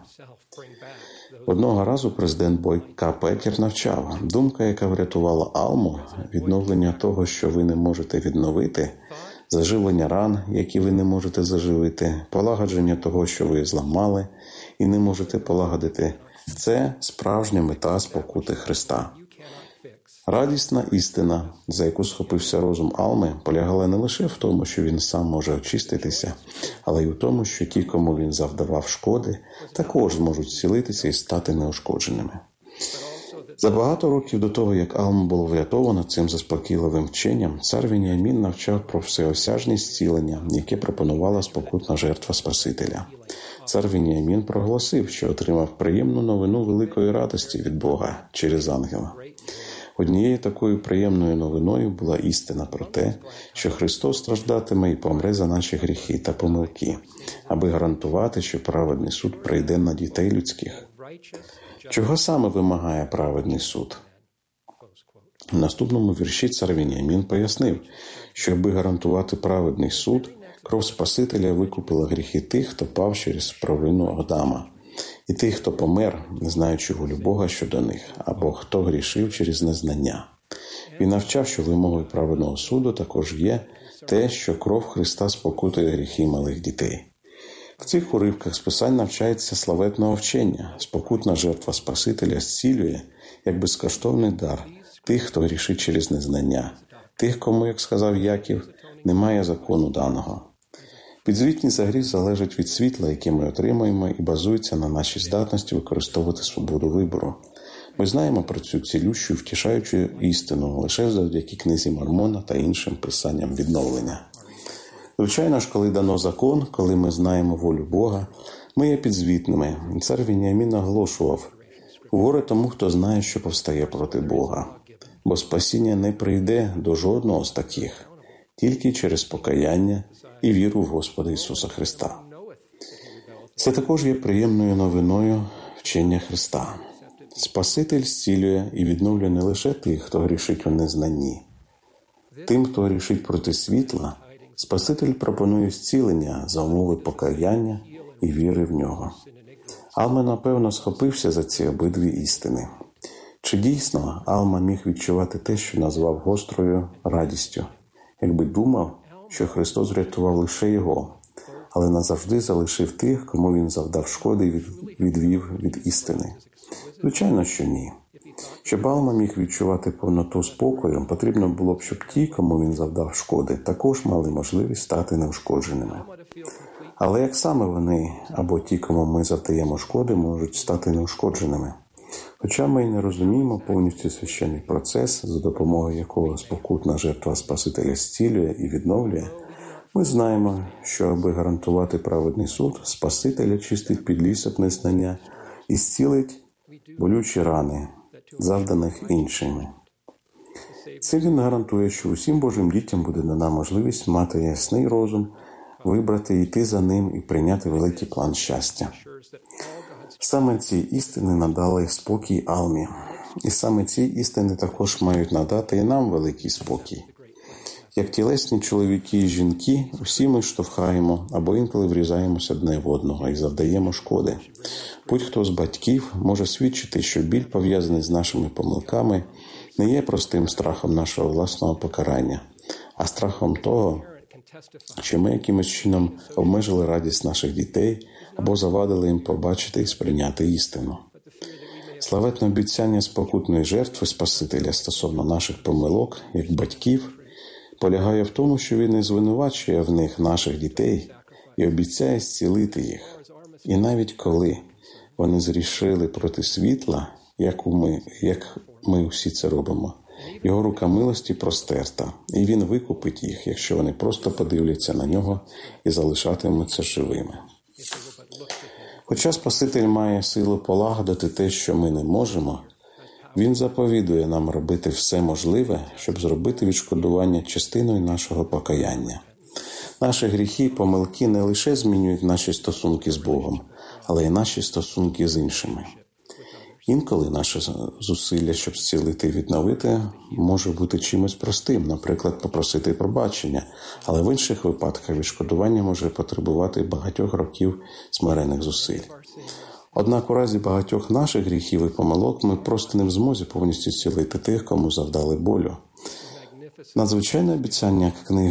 Одного разу президент Бойд К. Пекер навчав, думка, яка врятувала Алму, відновлення того, що ви не можете відновити, заживлення ран, які ви не можете заживити, полагодження того, що ви зламали і не можете полагодити – це справжня мета спокути Христа. Радісна істина, за яку схопився розум Алми, полягала не лише в тому, що він сам може очиститися, але й у тому, що ті, кому він завдавав шкоди, також зможуть зцілитися і стати неушкодженими. За багато років до того, як Алма було врятовано цим заспокійливим вченням, цар Веніамін навчав про всеосяжне зцілення, яке пропонувала спокутна жертва Спасителя. Цар Веніамін проголосив, що отримав приємну новину великої радості від Бога через ангела. Однією такою приємною новиною була істина про те, що Христос страждатиме і помре за наші гріхи та помилки, аби гарантувати, що праведний суд прийде на дітей людських. Чого саме вимагає праведний суд? В наступному вірші цар Веніамін пояснив, що аби гарантувати праведний суд, кров Спасителя викупила гріхи тих, хто пав через провину Адама, і тих, хто помер, не знаючи волю Бога щодо них, або хто грішив через незнання. Він навчав, що вимогою праведного суду також є те, що кров Христа спокутує гріхи малих дітей. В цих уривках з Писань навчається славетного вчення. Спокутна жертва Спасителя зцілює, як безкоштовний дар, тих, хто грішить через незнання, тих, кому, як сказав Яків, немає закону даного. Підзвітність за гріх залежить від світла, яке ми отримуємо, і базується на нашій здатності використовувати свободу вибору. Ми знаємо про цю цілющу і втішаючу істину лише завдяки книзі Мормона та іншим писанням відновлення. Звичайно ж, коли дано закон, коли ми знаємо волю Бога, ми є підзвітними. Цар Веніамін наголошував: «Горе тому, хто знає, що повстає проти Бога, бо спасіння не прийде до жодного з таких, тільки через покаяння і віру в Господа Ісуса Христа». Це також є приємною новиною вчення Христа. Спаситель зцілює і відновлює не лише тих, хто грішить у незнанні. Тим, хто грішить проти світла, Спаситель пропонує зцілення за умови покаяння і віри в нього. Алма, напевно, схопився за ці обидві істини. Чи дійсно Алма міг відчувати те, що назвав гострою радістю, якби думав, що Христос врятував лише його, але назавжди залишив тих, кому він завдав шкоди і відвів від істини? Звичайно, що ні. Щоб Алма міг відчувати повноту спокою, потрібно було б, щоб ті, кому він завдав шкоди, також мали можливість стати неушкодженими. Але як саме вони, або ті, кому ми завдаємо шкоди, можуть стати неушкодженими? Хоча ми й не розуміємо повністю священний процес, за допомогою якого спокутна жертва Спасителя зцілює і відновлює, ми знаємо, що аби гарантувати праведний суд, Спаситель очистить підлісок незнання і зцілить болючі рани, завданих іншими. Цим він гарантує, що усім Божим дітям буде дана можливість мати ясний розум, вибрати, йти за ним і прийняти великий план щастя. Саме ці істини надали спокій Алмі. І саме ці істини також мають надати і нам великий спокій. Як тілесні чоловіки і жінки, усі ми штовхаємо або інколи врізаємося одне в одного і завдаємо шкоди. Будь-хто з батьків може свідчити, що біль, пов'язаний з нашими помилками, не є простим страхом нашого власного покарання, а страхом того, що ми якимось чином обмежили радість наших дітей або завадили їм побачити і сприйняти істину. Славетне обіцяння спокутної жертви Спасителя стосовно наших помилок, як батьків, полягає в тому, що він не звинувачує в них наших дітей і обіцяє зцілити їх. І навіть коли вони зрішили проти світла, як ми всі це робимо, його рука милості простерта, і він викупить їх, якщо вони просто подивляться на нього і залишатимуться живими. Хоча Спаситель має силу полагодити те, що ми не можемо, він заповідує нам робити все можливе, щоб зробити відшкодування частиною нашого покаяння. Наші гріхи і помилки не лише змінюють наші стосунки з Богом, але й наші стосунки з іншими. Інколи наше зусилля, щоб зцілити і відновити, може бути чимось простим, наприклад, попросити пробачення, але в інших випадках відшкодування може потребувати багатьох років смирених зусиль. Однак у разі багатьох наших гріхів і помилок ми просто не в змозі повністю зцілити тих, кому завдали болю. Надзвичайне обіцяння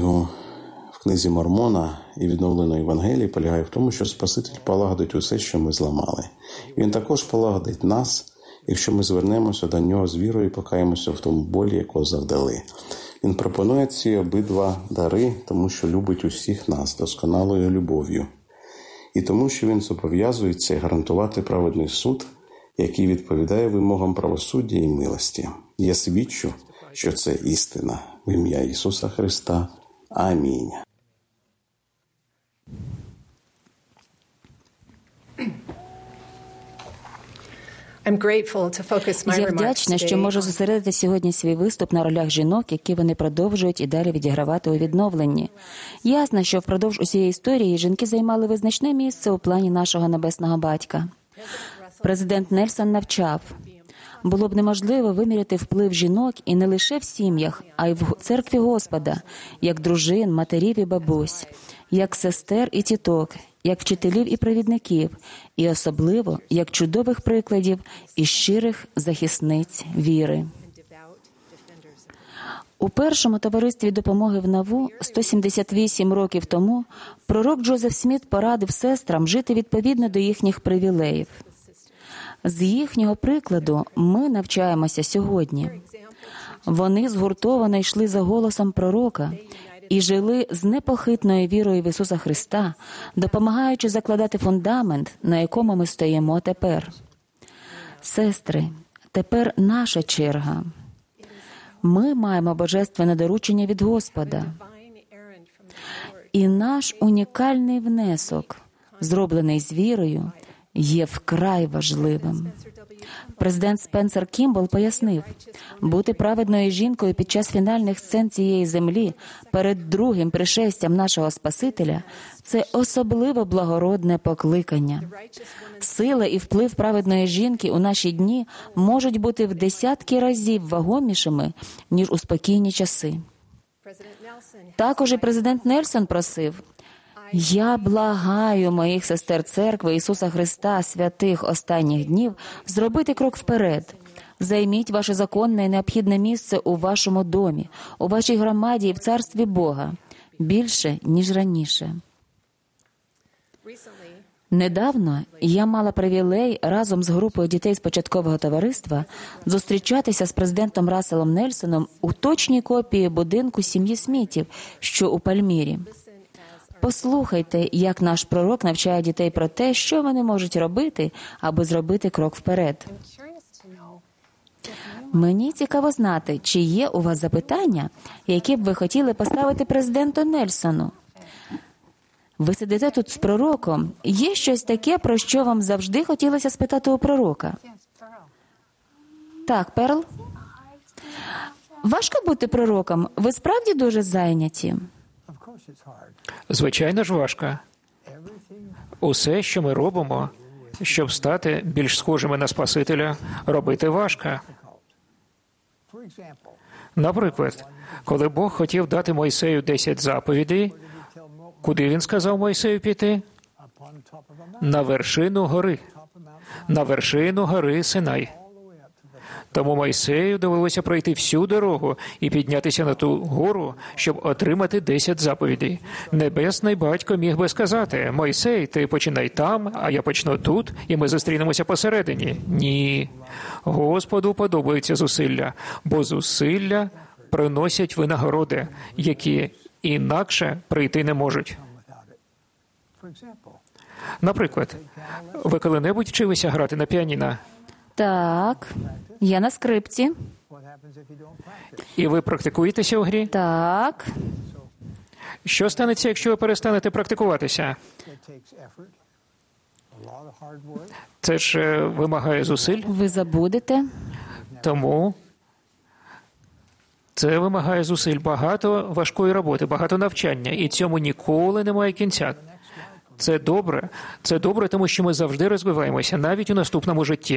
в книзі Мормона і відновленої Євангелії полягає в тому, що Спаситель полагодить усе, що ми зламали. Він також полагодить нас, якщо ми звернемося до нього з вірою і покаємося в тому болі, якого завдали. Він пропонує ці обидва дари, тому що любить усіх нас досконалою любов'ю. І тому, що він зобов'язується гарантувати праведний суд, який відповідає вимогам правосуддя і милості. Я свідчу, що це істина. В ім'я Ісуса Христа. Амінь. Я вдячна, що можу зосередити сьогодні свій виступ на ролях жінок, які вони продовжують і далі відігравати у відновленні. Ясно, що впродовж усієї історії жінки займали визначне місце у плані нашого небесного батька. Президент Нельсон навчав: було б неможливо виміряти вплив жінок і не лише в сім'ях, а й в церкві Господа, як дружин, матерів і бабусь, як сестер і тіток, як вчителів і провідників, і особливо як чудових прикладів і щирих захисниць віри. У першому товаристві допомоги в Наву 178 років тому пророк Джозеф Сміт порадив сестрам жити відповідно до їхніх привілеїв. З їхнього прикладу ми навчаємося сьогодні. Вони згуртовано йшли за голосом пророка і жили з непохитною вірою в Ісуса Христа, допомагаючи закладати фундамент, на якому ми стоїмо тепер. Сестри, тепер наша черга. Ми маємо божественне доручення від Господа. І наш унікальний внесок, зроблений з вірою, є вкрай важливим. Президент Спенсер Кімбл пояснив: бути праведною жінкою під час фінальних сцен цієї землі перед другим пришестям нашого Спасителя – це особливо благородне покликання. Сила і вплив праведної жінки у наші дні можуть бути в десятки разів вагомішими, ніж у спокійні часи. Також і президент Нельсон просив: «Я благаю моїх сестер церкви Ісуса Христа, святих останніх днів, зробити крок вперед. Займіть ваше законне і необхідне місце у вашому домі, у вашій громаді і в царстві Бога, більше, ніж раніше». Недавно я мала привілей разом з групою дітей з початкового товариства зустрічатися з президентом Расселом Нельсоном у точній копії будинку сім'ї Смітів, що у Пальмірі. Послухайте, як наш пророк навчає дітей про те, що вони можуть робити, аби зробити крок вперед. Мені цікаво знати, чи є у вас запитання, які б ви хотіли поставити президенту Нельсону. Ви сидите тут з пророком. Є щось таке, про що вам завжди хотілося спитати у пророка? Так, Перл? Важко бути пророком? Ви справді дуже зайняті? Звичайно ж важко. Усе, що ми робимо, щоб стати більш схожими на Спасителя, робити важко. Наприклад, коли Бог хотів дати Мойсею 10 заповідей, куди він сказав Мойсею піти? На вершину гори. На вершину гори Синай. Тому Мойсею довелося пройти всю дорогу і піднятися на ту гору, щоб отримати 10 заповідей. Небесний Батько міг би сказати: «Мойсей, ти починай там, а я почну тут, і ми зустрінемося посередині». Ні. Господу подобаються зусилля, бо зусилля приносять винагороди, які інакше прийти не можуть. Наприклад, ви коли-небудь вчилися грати на піаніно? Так, я на скрипці. І ви практикуєтеся у грі? Так. Що станеться, якщо ви перестанете практикуватися? Це ж вимагає зусиль. Ви забудете. Тому це вимагає зусиль, багато важкої роботи, багато навчання, і цьому ніколи немає кінця. Це добре, тому що ми завжди розвиваємося, навіть у наступному житті.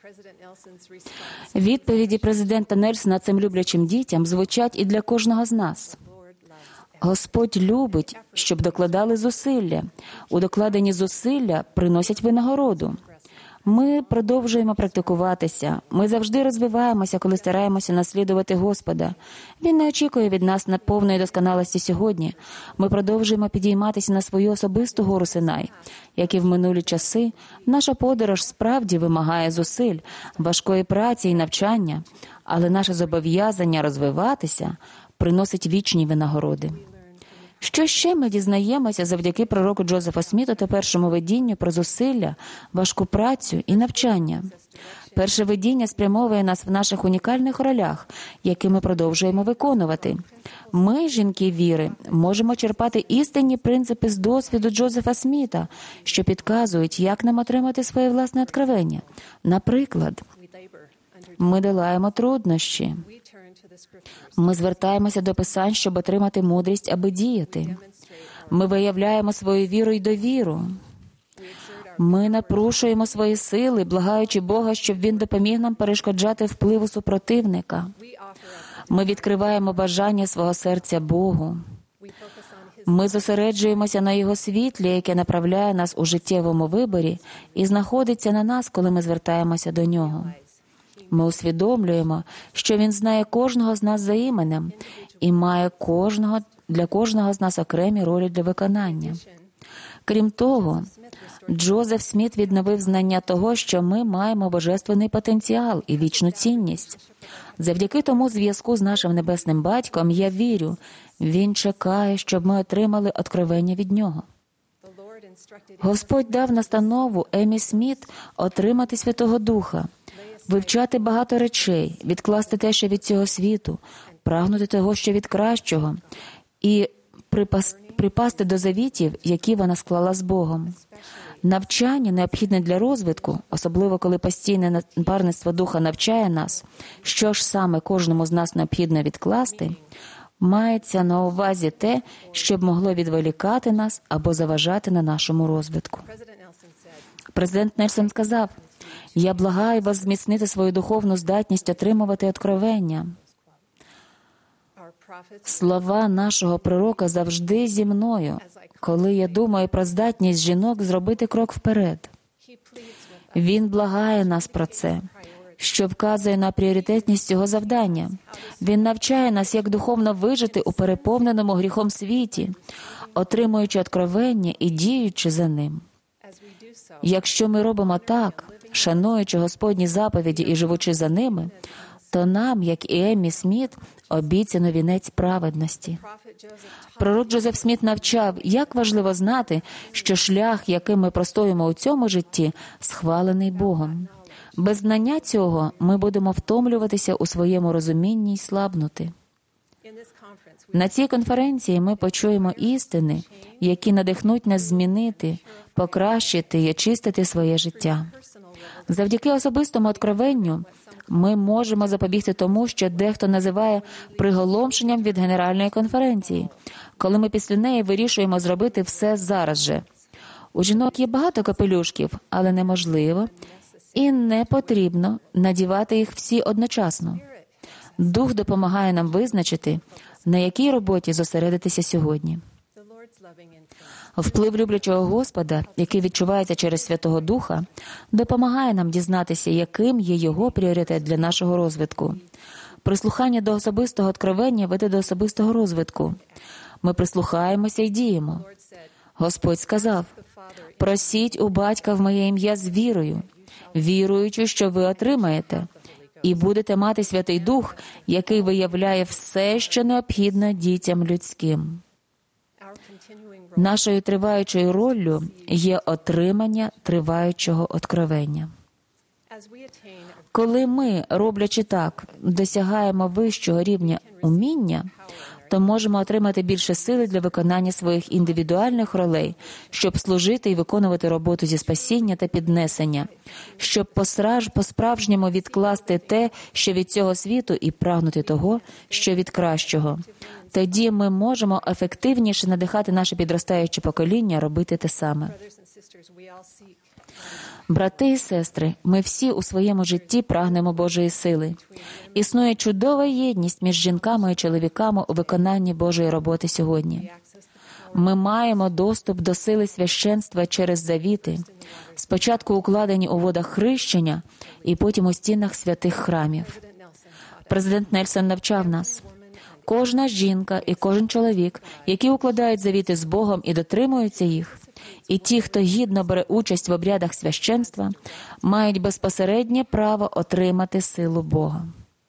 Відповіді президента Нельсона цим люблячим дітям звучать і для кожного з нас. Господь любить, щоб докладали зусилля. У докладені зусилля приносять винагороду. Ми продовжуємо практикуватися. Ми завжди розвиваємося, коли стараємося наслідувати Господа. Він не очікує від нас на повної досконалості сьогодні. Ми продовжуємо підійматися на свою особисту гору Синай. Як і в минулі часи, наша подорож справді вимагає зусиль, важкої праці і навчання, але наше зобов'язання розвиватися приносить вічні винагороди. Що ще ми дізнаємося завдяки пророку Джозефу Сміту та першому видінню про зусилля, важку працю і навчання? Перше видіння спрямовує нас в наших унікальних ролях, які ми продовжуємо виконувати. Ми, жінки віри, можемо черпати істинні принципи з досвіду Джозефа Сміта, що підказують, як нам отримати своє власне откровення. Наприклад, ми долаємо труднощі. Ми звертаємося до Писань, щоб отримати мудрість, аби діяти. Ми виявляємо свою віру й довіру. Ми напрушуємо свої сили, благаючи Бога, щоб Він допоміг нам перешкоджати впливу супротивника. Ми відкриваємо бажання свого серця Богу. Ми зосереджуємося на Його світлі, яке направляє нас у життєвому виборі і знаходиться на нас, коли ми звертаємося до Нього. Ми усвідомлюємо, що Він знає кожного з нас за іменем і має для кожного з нас окремі ролі для виконання. Крім того, Джозеф Сміт відновив знання того, що ми маємо божественний потенціал і вічну цінність. Завдяки тому зв'язку з нашим Небесним Батьком я вірю, Він чекає, щоб ми отримали откровення від Нього. Господь дав настанову Еммі Сміт отримати Святого Духа, вивчати багато речей, відкласти те, що від цього світу, прагнути того, що від кращого, і припасти до завітів, які вона склала з Богом. Навчання необхідне для розвитку, особливо коли постійне напарництво Духа навчає нас, що ж саме кожному з нас необхідно відкласти, мається на увазі те, щоб могло відволікати нас або заважати на нашому розвитку. Президент Нельсон сказав: «Я благаю вас зміцнити свою духовну здатність отримувати откровення». Слова нашого пророка завжди зі мною, коли я думаю про здатність жінок зробити крок вперед. Він благає нас про це, що вказує на пріоритетність цього завдання. Він навчає нас, як духовно вижити у переповненому гріхом світі, отримуючи откровення і діючи за ним. Якщо ми робимо так, шануючи Господні заповіді і живучи за ними, то нам, як і Еммі Сміт, обіцяно вінець праведності. Пророк Джозеф Сміт навчав, як важливо знати, що шлях, яким ми простоїмо у цьому житті, схвалений Богом. Без знання цього ми будемо втомлюватися у своєму розумінні й слабнути. На цій конференції ми почуємо істини, які надихнуть нас змінити, покращити і очистити своє життя. Завдяки особистому откровенню ми можемо запобігти тому, що дехто називає приголомшенням від Генеральної конференції, коли ми після неї вирішуємо зробити все зараз же. У жінок є багато капелюшків, але неможливо і не потрібно надівати їх всі одночасно. Дух допомагає нам визначити, на якій роботі зосередитися сьогодні. Вплив люблячого Господа, який відчувається через Святого Духа, допомагає нам дізнатися, яким є Його пріоритет для нашого розвитку. Прислухання до особистого откровення веде до особистого розвитку. Ми прислухаємося і діємо. Господь сказав: «Просіть у Батька в моє ім'я з вірою, віруючи, що ви отримаєте, і будете мати Святий Дух, який виявляє все, що необхідно дітям людським». Нашою триваючою роллю є отримання триваючого откровення. Коли ми, роблячи так, досягаємо вищого рівня уміння, то можемо отримати більше сили для виконання своїх індивідуальних ролей, щоб служити і виконувати роботу зі спасіння та піднесення, щоб по-справжньому відкласти те, що від цього світу, і прагнути того, що від кращого. Тоді ми можемо ефективніше надихати наше підростаюче покоління робити те саме. Брати і сестри, ми всі у своєму житті прагнемо Божої сили. Існує чудова єдність між жінками і чоловіками у виконанні Божої роботи сьогодні. Ми маємо доступ до сили священства через завіти, спочатку укладені у водах хрещення і потім у стінах святих храмів. Президент Нельсон навчав нас. Кожна жінка і кожен чоловік, які укладають завіти з Богом і дотримуються їх, і ті, хто гідно бере участь в обрядах священства, мають безпосереднє право отримати силу Бога.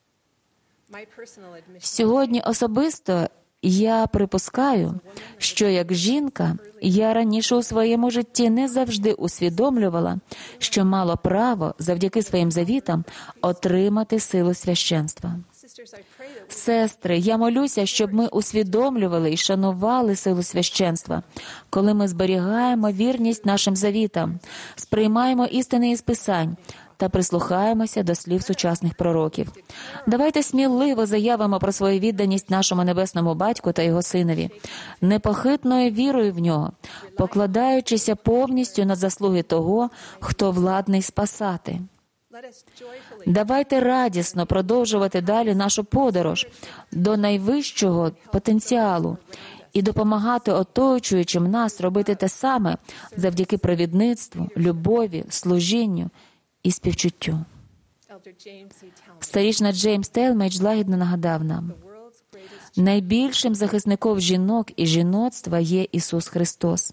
Сьогодні особисто я припускаю, що як жінка я раніше у своєму житті не завжди усвідомлювала, що мала право завдяки своїм завітам отримати силу священства. Сестри, я молюся, щоб ми усвідомлювали і шанували силу священства, коли ми зберігаємо вірність нашим завітам, сприймаємо істини із Писань та прислухаємося до слів сучасних пророків. Давайте сміливо заявимо про свою відданість нашому Небесному Батьку та Його Синові, непохитною вірою в Нього, покладаючися повністю на заслуги того, хто владний спасати. Давайте радісно продовжувати далі нашу подорож до найвищого потенціалу і допомагати оточуючим нас робити те саме завдяки провідництву, любові, служінню і співчуттю. Старішина Джеймс Телмейдж лагідно нагадав нам, найбільшим захисником жінок і жіноцтва є Ісус Христос.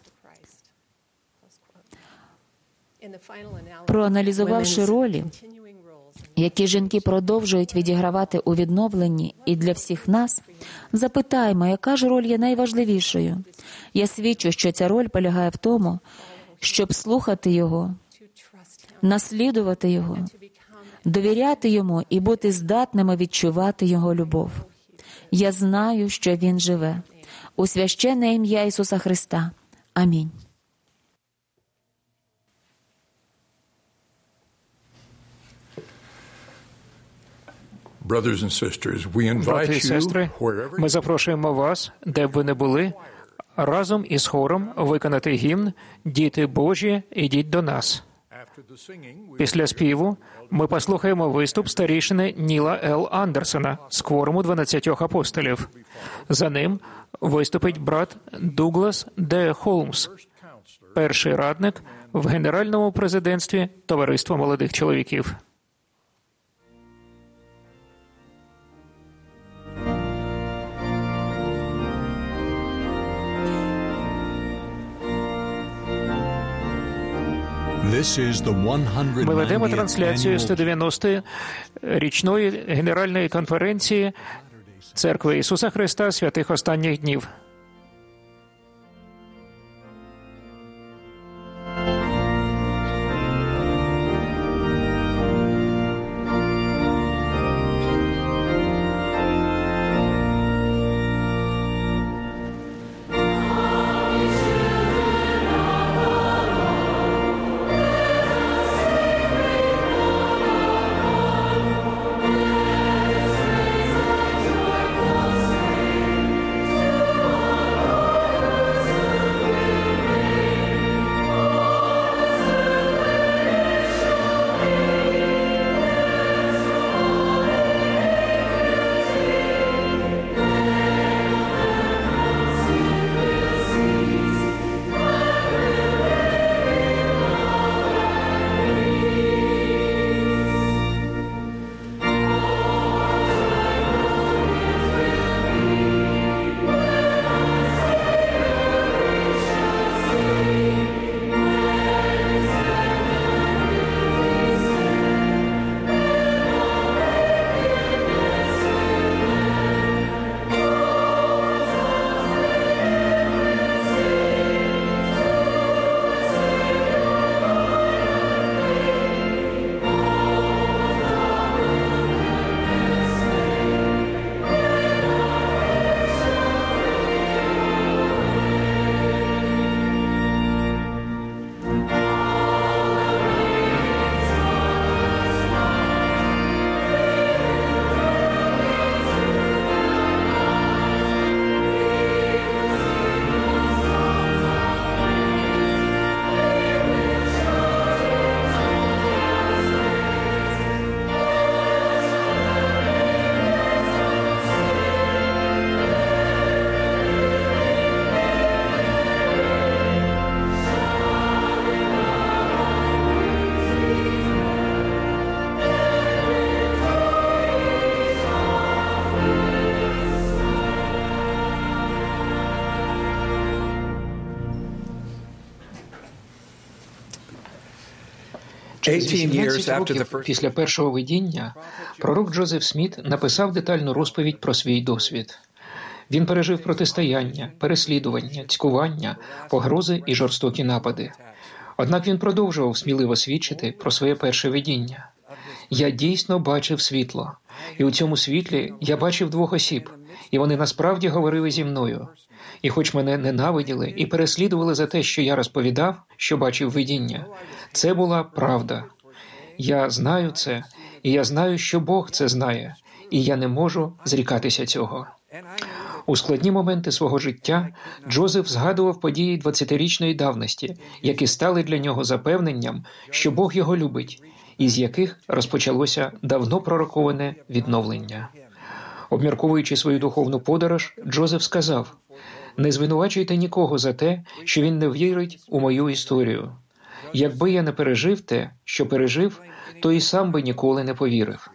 Проаналізувавши ролі, які жінки продовжують відігравати у відновленні і для всіх нас, запитаємо, яка ж роль є найважливішою. Я свідчу, що ця роль полягає в тому, щоб слухати Його, наслідувати Його, довіряти Йому і бути здатними відчувати Його любов. Я знаю, що Він живе. У священне ім'я Ісуса Христа. Амінь. Брати і сестри, ми запрошуємо вас, де б ви не були, разом із хором виконати гімн «Діти Божі, ідіть до нас». Після співу ми послухаємо виступ старішини Ніла Л. Андерсона з кворуму 12 апостолів. За ним виступить брат Дуглас Д. Холмс, перший радник в Генеральному президентстві Товариства молодих чоловіків. Ми ведемо трансляцію 190-ї річної Генеральної конференції Церкви Ісуса Христа святих останніх днів. Joyful sing to Через 18 років після першого видіння пророк Джозеф Сміт написав детальну розповідь про свій досвід. Він пережив протистояння, переслідування, цькування, погрози і жорстокі напади. Однак він продовжував сміливо свідчити про своє перше видіння. «Я дійсно бачив світло, і у цьому світлі я бачив двох осіб, і вони насправді говорили зі мною. І хоч мене ненавиділи і переслідували за те, що я розповідав, що бачив видіння, це була правда. Я знаю це, і я знаю, що Бог це знає, і я не можу зрікатися цього». У складні моменти свого життя Джозеф згадував події 20-річної давності, які стали для нього запевненням, що Бог його любить, із яких розпочалося давно пророковане відновлення. Обмірковуючи свою духовну подорож, Джозеф сказав: «Не звинувачуйте нікого за те, що він не вірить у мою історію. Якби я не пережив те, що пережив, то і сам би ніколи не повірив».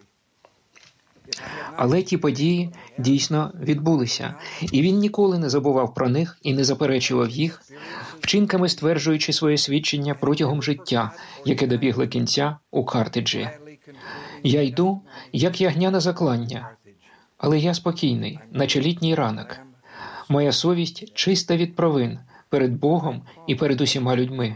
Але ті події дійсно відбулися, і він ніколи не забував про них і не заперечував їх, вчинками стверджуючи своє свідчення протягом життя, яке добігло кінця у Картеджі. «Я йду, як ягня на заклання, але я спокійний, наче літній ранок. Моя совість чиста від провин перед Богом і перед усіма людьми».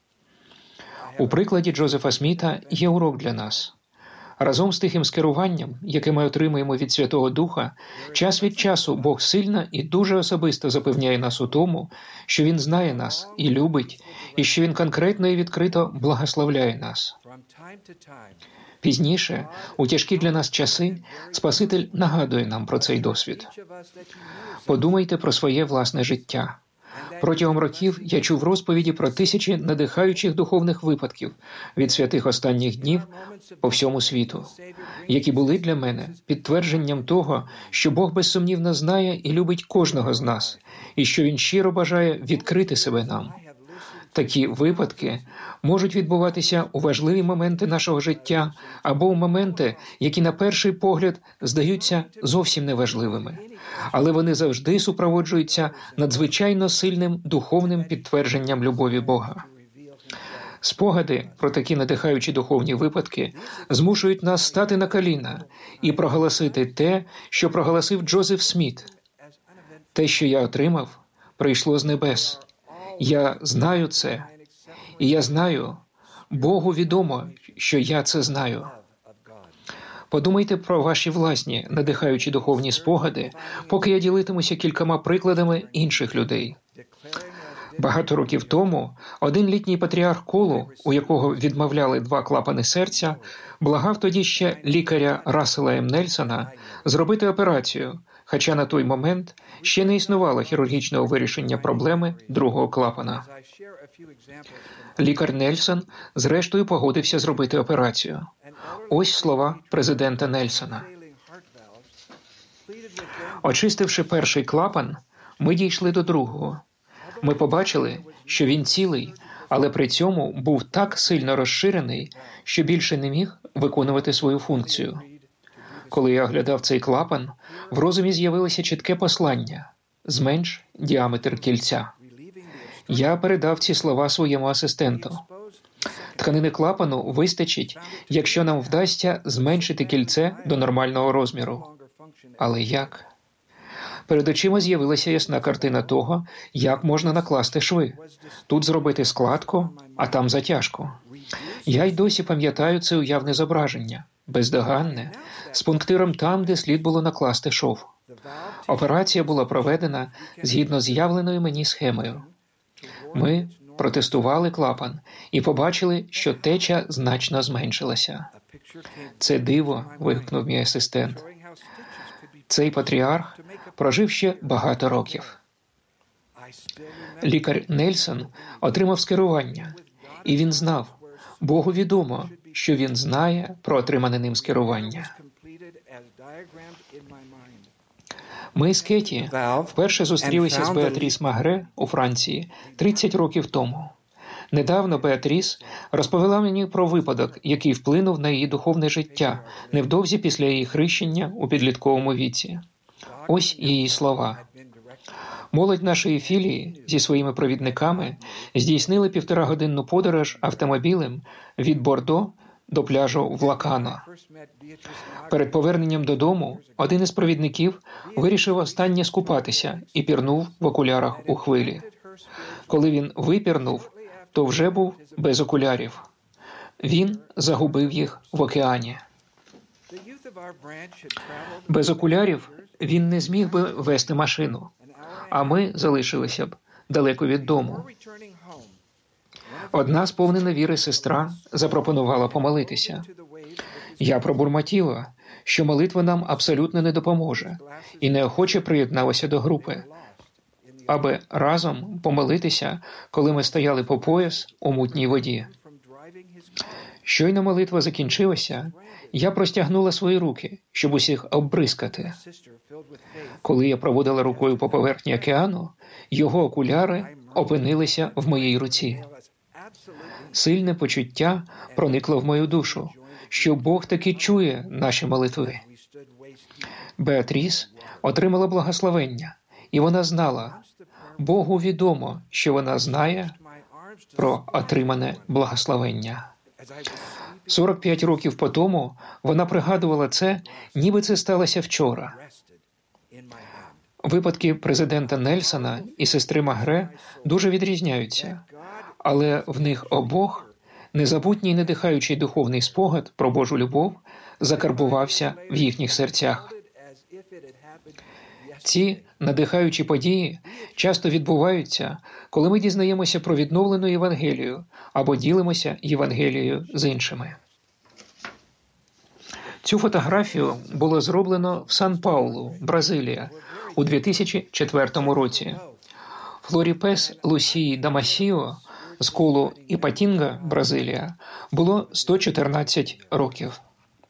У прикладі Джозефа Сміта є урок для нас. Разом з тихим скеруванням, яке ми отримуємо від Святого Духа, час від часу Бог сильно і дуже особисто запевняє нас у тому, що Він знає нас і любить, і що Він конкретно і відкрито благословляє нас. Пізніше, у тяжкі для нас часи, Спаситель нагадує нам про цей досвід. Подумайте про своє власне життя. Протягом років я чув розповіді про тисячі надихаючих духовних випадків від святих останніх днів по всьому світу, які були для мене підтвердженням того, що Бог безсумнівно знає і любить кожного з нас, і що Він щиро бажає відкрити себе нам. Такі випадки можуть відбуватися у важливі моменти нашого життя або у моменти, які на перший погляд здаються зовсім неважливими. Але вони завжди супроводжуються надзвичайно сильним духовним підтвердженням любові Бога. Спогади про такі надихаючі духовні випадки змушують нас стати на коліна і проголосити те, що проголосив Джозеф Сміт. «Те, що я отримав, прийшло з небес. Я знаю це, і я знаю, Богу відомо, що я це знаю». Подумайте про ваші власні надихаючі духовні спогади, поки я ділитимуся кількома прикладами інших людей. Багато років тому один літній патріарх Колу, у якого відмовляли 2 клапани серця, благав тоді ще лікаря Рассела М. Нельсона зробити операцію, хоча на той момент ще не існувало хірургічного вирішення проблеми другого клапана. Лікар Нельсон зрештою погодився зробити операцію. Ось слова президента Нельсона. «Очистивши перший клапан, ми дійшли до другого. Ми побачили, що він цілий, але при цьому був так сильно розширений, що більше не міг виконувати свою функцію. Коли я оглядав цей клапан, в розумі з'явилося чітке послання – зменш діаметр кільця. Я передав ці слова своєму асистенту. Тканини клапану вистачить, якщо нам вдасться зменшити кільце до нормального розміру. Але як? Перед очима з'явилася ясна картина того, як можна накласти шви. Тут зробити складку, а там затяжку. Я й досі пам'ятаю це уявне зображення, бездоганне, з пунктиром там, де слід було накласти шов. Операція була проведена згідно з явленою мені схемою. Ми протестували клапан і побачили, що теча значно зменшилася. «Це диво», – вигукнув мій асистент. Цей патріарх прожив ще багато років. Лікар Нельсон отримав скерування, і він знав, Богу відомо, що він знає про отримане ним скерування. Ми з Кеті вперше зустрілися з Беатріс Магре у Франції 30 років тому. Недавно Беатріс розповіла мені про випадок, який вплинув на її духовне життя невдовзі після її хрещення у підлітковому віці. Ось її слова. Молодь нашої філії зі своїми провідниками здійснили 1,5-годинну подорож автомобілем від Бордо до пляжу Влакано. Перед поверненням додому один із провідників вирішив останнє скупатися і пірнув в окулярах у хвилі. Коли він випірнув, то вже був без окулярів. Він загубив їх в океані. Без окулярів він не зміг би вести машину, а ми залишилися б далеко від дому. Одна сповнена віри сестра запропонувала помолитися. Я пробурмотіла, що молитва нам абсолютно не допоможе, і неохоче приєдналася до групи, аби разом помолитися, коли ми стояли по пояс у мутній воді. Щойно молитва закінчилася, я простягнула свої руки, щоб усіх оббризкати. Коли я проводила рукою по поверхні океану, його окуляри опинилися в моїй руці. Сильне почуття проникло в мою душу, що Бог таки чує наші молитви. Беатріс отримала благословення, і вона знала, Богу відомо, що вона знає про отримане благословення. 45 років по тому вона пригадувала це, ніби це сталося вчора. Випадки президента Нельсона і сестри Магре дуже відрізняються, але в них обох незабутній надихаючий духовний спогад про Божу любов закарбувався в їхніх серцях. Ці надихаючі події часто відбуваються, коли ми дізнаємося про відновлену Євангелію або ділимося Євангелією з іншими. Цю фотографію було зроблено в Сан-Паулу, Бразилія, у 2004 році. Флоріпес Лусії Дамасіо з колу Іпатінга, Бразилія, було 114 років.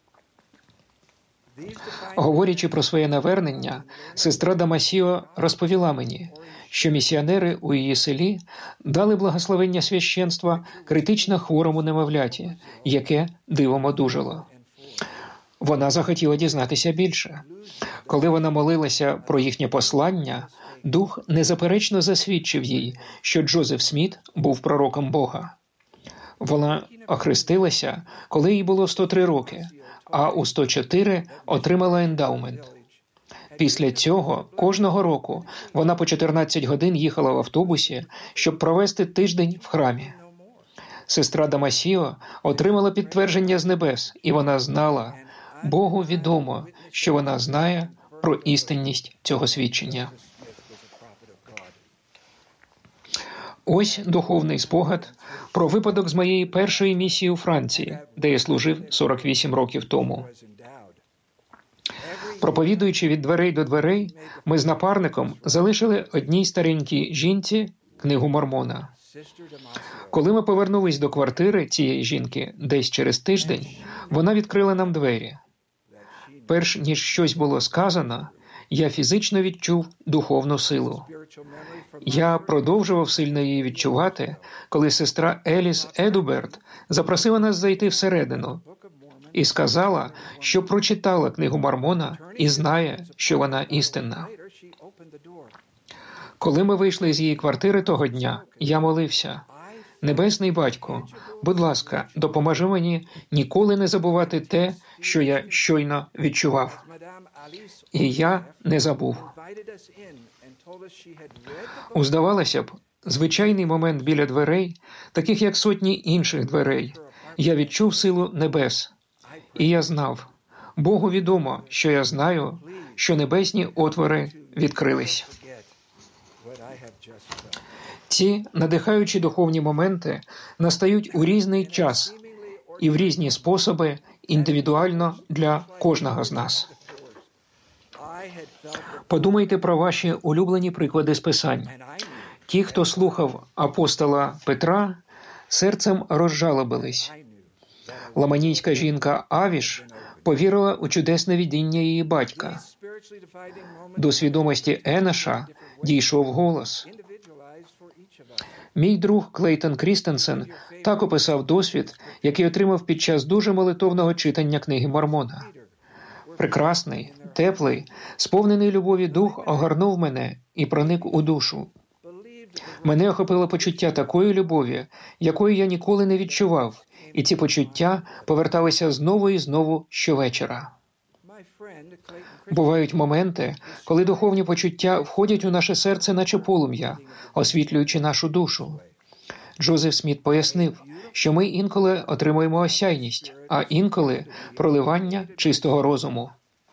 Говорячи про своє навернення, сестра Дамасіо розповіла мені, що місіонери у її селі дали благословення священства критично хворому немовляті, яке дивом одужало. Вона захотіла дізнатися більше. Коли вона молилася про їхнє послання, Дух незаперечно засвідчив їй, що Джозеф Сміт був пророком Бога. Вона охрестилася, коли їй було 103 роки, а у 104 отримала ендаумент. Після цього кожного року вона по 14 годин їхала в автобусі, щоб провести тиждень в храмі. Сестра Дамасіо отримала підтвердження з небес, і вона знала, Богу відомо, що вона знає про істинність цього свідчення. Ось духовний спогад про випадок з моєї першої місії у Франції, де я служив 48 років тому. Проповідуючи від дверей до дверей, ми з напарником залишили одній старенькій жінці книгу Мормона. Коли ми повернулись до квартири цієї жінки десь через тиждень, вона відкрила нам двері. Перш ніж щось було сказано, я фізично відчув духовну силу. Я продовжував сильно її відчувати, коли сестра Еліс Едуберт запросила нас зайти всередину і сказала, що прочитала книгу Мормона і знає, що вона істинна. Коли ми вийшли з її квартири того дня, я молився: «Небесний Батько, будь ласка, допоможи мені ніколи не забувати те, що я щойно відчував». І я не забув. Здавалося б, звичайний момент біля дверей, таких як сотні інших дверей, я відчув силу небес. І я знав, Богу відомо, що я знаю, що небесні отвори відкрились. Ці надихаючі духовні моменти настають у різний час і в різні способи індивідуально для кожного з нас. Подумайте про ваші улюблені приклади з Писань. Ті, хто слухав апостола Петра, серцем розжалобились. Ламанійська жінка Авіш повірила у чудесне видіння її батька. До свідомості Еноша дійшов голос. Мій друг Клейтон Крістенсен так описав досвід, який отримав під час дуже молитовного читання книги Мормона. Прекрасний, теплий, сповнений любові дух огорнув мене і проник у душу. Мене охопило почуття такої любові, якої я ніколи не відчував, і ці почуття поверталися знову і знову щовечора. Бувають моменти, коли духовні почуття входять у наше серце наче полум'я, освітлюючи нашу душу. Джозеф Сміт пояснив, що ми інколи отримуємо осяйність, а інколи проливання чистого розуму.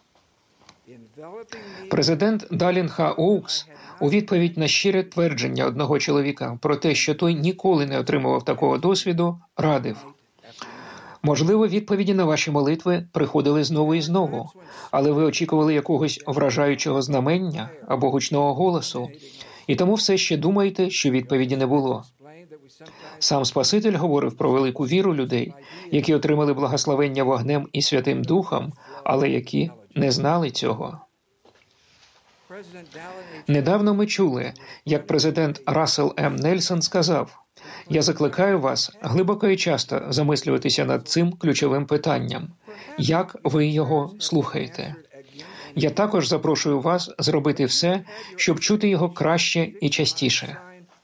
Президент Далін Х. Оукс у відповідь на щире твердження одного чоловіка про те, що той ніколи не отримував такого досвіду, радив: «Можливо, відповіді на ваші молитви приходили знову і знову, але ви очікували якогось вражаючого знамення або гучного голосу, і тому все ще думаєте, що відповіді не було». Сам Спаситель говорив про велику віру людей, які отримали благословення вогнем і Святим Духом, але які не знали цього. Недавно ми чули, як президент Рассел М. Нельсон сказав: «Я закликаю вас глибоко і часто замислюватися над цим ключовим питанням. Як ви його слухаєте? Я також запрошую вас зробити все, щоб чути його краще і частіше».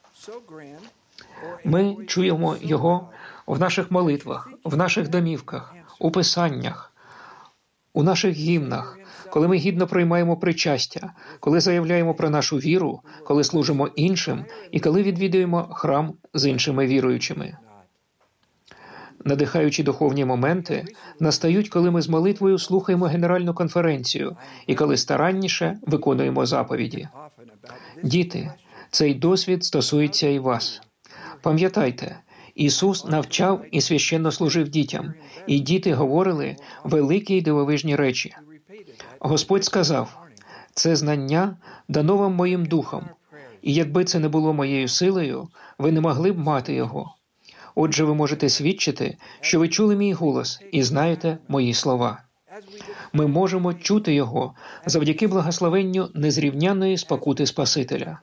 Ми чуємо його в наших молитвах, в наших домівках, у писаннях, у наших гімнах, коли ми гідно приймаємо причастя, коли заявляємо про нашу віру, коли служимо іншим і коли відвідуємо храм з іншими віруючими. Надихаючі духовні моменти настають, коли ми з молитвою слухаємо Генеральну конференцію і коли старанніше виконуємо заповіді. Діти, цей досвід стосується і вас. Пам'ятайте, Ісус навчав і священно служив дітям, і діти говорили великі й дивовижні речі. Господь сказав: «Це знання дано вам моїм духом, і якби це не було моєю силою, ви не могли б мати його. Отже, ви можете свідчити, що ви чули мій голос і знаєте мої слова». Ми можемо чути його завдяки благословенню незрівнянної спокути Спасителя.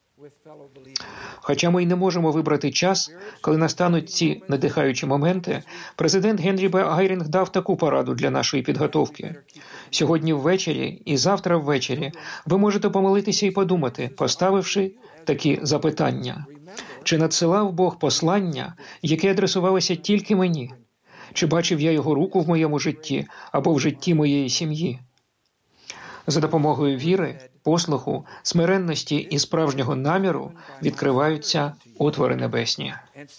Хоча ми й не можемо вибрати час, коли настануть ці надихаючі моменти, президент Генрі Б. Айрінг дав таку пораду для нашої підготовки. Сьогодні ввечері і завтра ввечері ви можете помолитися і подумати, поставивши такі запитання. Чи надсилав Бог послання, яке адресувалося тільки мені? Чи бачив я його руку в моєму житті або в житті моєї сім'ї? За допомогою віри, послуху, смиренності і справжнього наміру відкриваються отвори небесні.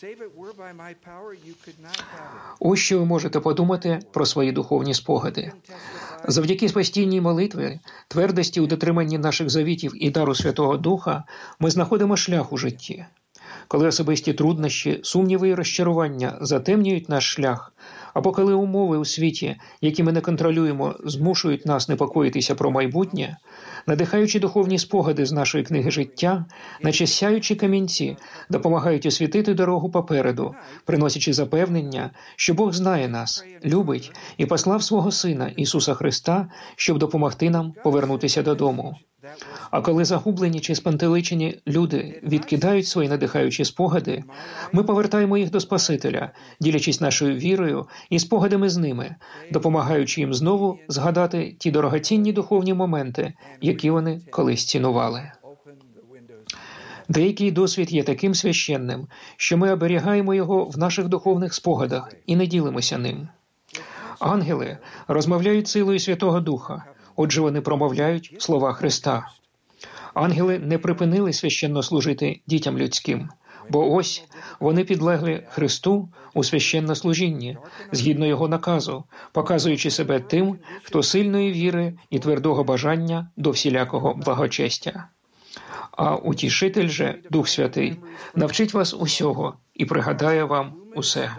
Ось що ви можете подумати про свої духовні спогади. Завдяки постійній молитві, твердості у дотриманні наших завітів і дару Святого Духа ми знаходимо шлях у житті. Коли особисті труднощі, сумніви і розчарування затемнюють наш шлях, або коли умови у світі, які ми не контролюємо, змушують нас непокоїтися про майбутнє, надихаючи духовні спогади з нашої книги життя, наче сяючі камінці, допомагають освітити дорогу попереду, приносячи запевнення, що Бог знає нас, любить і послав свого Сина Ісуса Христа, щоб допомогти нам повернутися додому. А коли загублені чи спантеличені люди відкидають свої надихаючі спогади, ми повертаємо їх до Спасителя, ділячись нашою вірою і спогадами з ними, допомагаючи їм знову згадати ті дорогоцінні духовні моменти, які вони колись цінували. Деякий досвід є таким священним, що ми оберігаємо його в наших духовних спогадах і не ділимося ним. Ангели розмовляють силою Святого Духа, отже вони промовляють слова Христа. Ангели не припинили священно служити дітям людським, бо ось вони підлегли Христу у священнослужінні, згідно Його наказу, показуючи себе тим, хто сильної віри і твердого бажання до всілякого благочестя. А Утішитель же, Дух Святий, навчить вас усього і пригадає вам усе.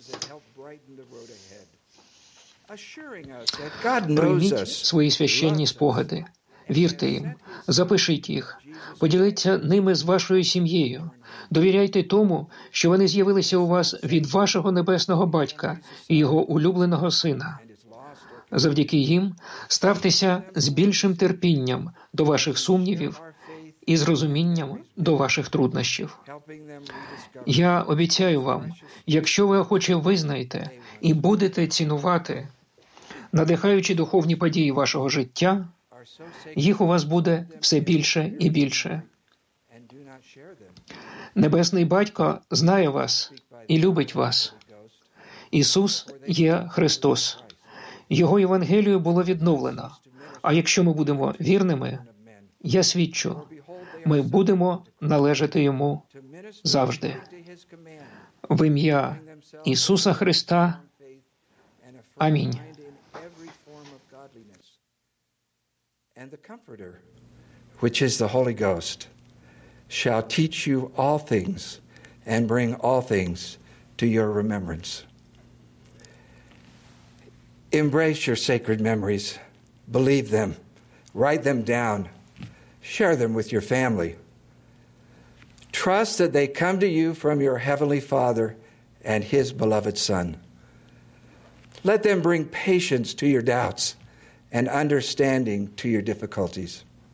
Прийміть свої священні спогади, вірте їм, запишіть їх, поділіться ними з вашою сім'єю, довіряйте тому, що вони з'явилися у вас від вашого небесного Батька і Його улюбленого Сина. Завдяки їм ставтеся з більшим терпінням до ваших сумнівів і з розумінням до ваших труднощів. Я обіцяю вам, якщо ви охоче визнаєте і будете цінувати надихаючи духовні події вашого життя, їх у вас буде все більше і більше. Небесний Батько знає вас і любить вас. Ісус є Христос. Його Євангелію було відновлено. А якщо ми будемо вірними, я свідчу, ми будемо належати Йому завжди. В ім'я Ісуса Христа. Амінь. And the Comforter, which is the Holy Ghost, shall teach you all things and bring all things to your remembrance. Embrace your sacred memories, believe them, write them down, share them with your family. Trust that they come to you from your Heavenly Father and His beloved Son. Let them bring patience to your doubts and understanding to your difficulties.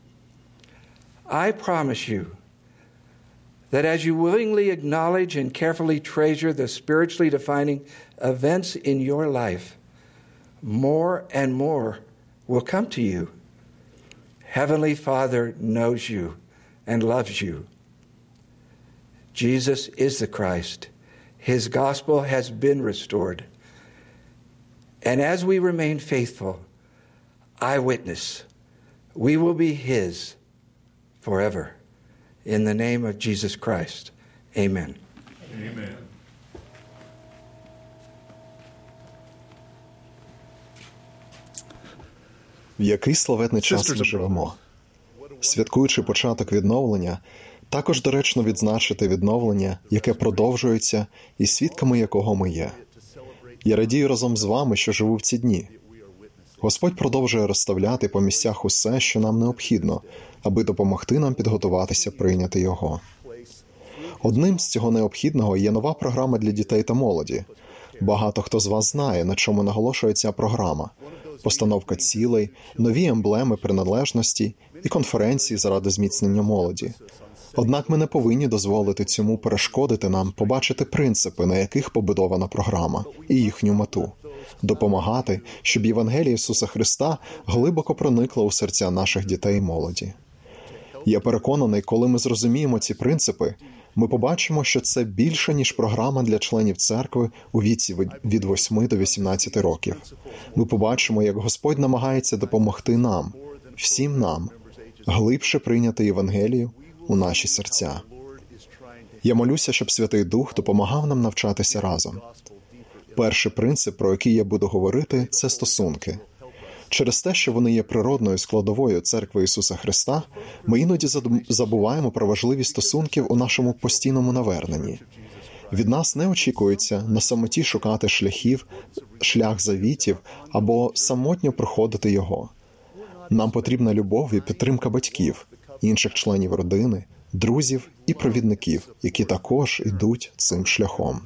I promise you that as you willingly acknowledge and carefully treasure the spiritually defining events in your life, more and more will come to you. Heavenly Father knows you and loves you. Jesus is the Christ. His gospel has been restored. And as we remain faithful, eyewitness, we will be His forever. In the name of Jesus Christ, amen. Amen. В який славетний час ми живемо. Святкуючи початок відновлення, також доречно відзначити відновлення, яке продовжується і свідками якого ми є. Я радію разом з вами, що живу в ці дні. Господь продовжує розставляти по місцях усе, що нам необхідно, аби допомогти нам підготуватися прийняти Його. Одним з цього необхідного є нова програма для дітей та молоді. Багато хто з вас знає, на чому наголошує ця програма. Постановка цілей, нові емблеми приналежності і конференції заради зміцнення молоді. Однак ми не повинні дозволити цьому перешкодити нам побачити принципи, на яких побудована програма, і їхню мету – допомагати, щоб Євангеліє Ісуса Христа глибоко проникло у серця наших дітей і молоді. Я переконаний, коли ми зрозуміємо ці принципи, ми побачимо, що це більше, ніж програма для членів церкви у віці від 8 до 18 років. Ми побачимо, як Господь намагається допомогти нам, всім нам, глибше прийняти Євангелію у наші серця. Я молюся, щоб Святий Дух допомагав нам навчатися разом. Перший принцип, про який я буду говорити, це стосунки. Через те, що вони є природною складовою Церкви Ісуса Христа, ми іноді забуваємо про важливість стосунків у нашому постійному наверненні. Від нас не очікується на самоті шукати шлях завітів або самотньо проходити його. Нам потрібна любов і підтримка батьків, інших членів родини, друзів і провідників, які також йдуть цим шляхом.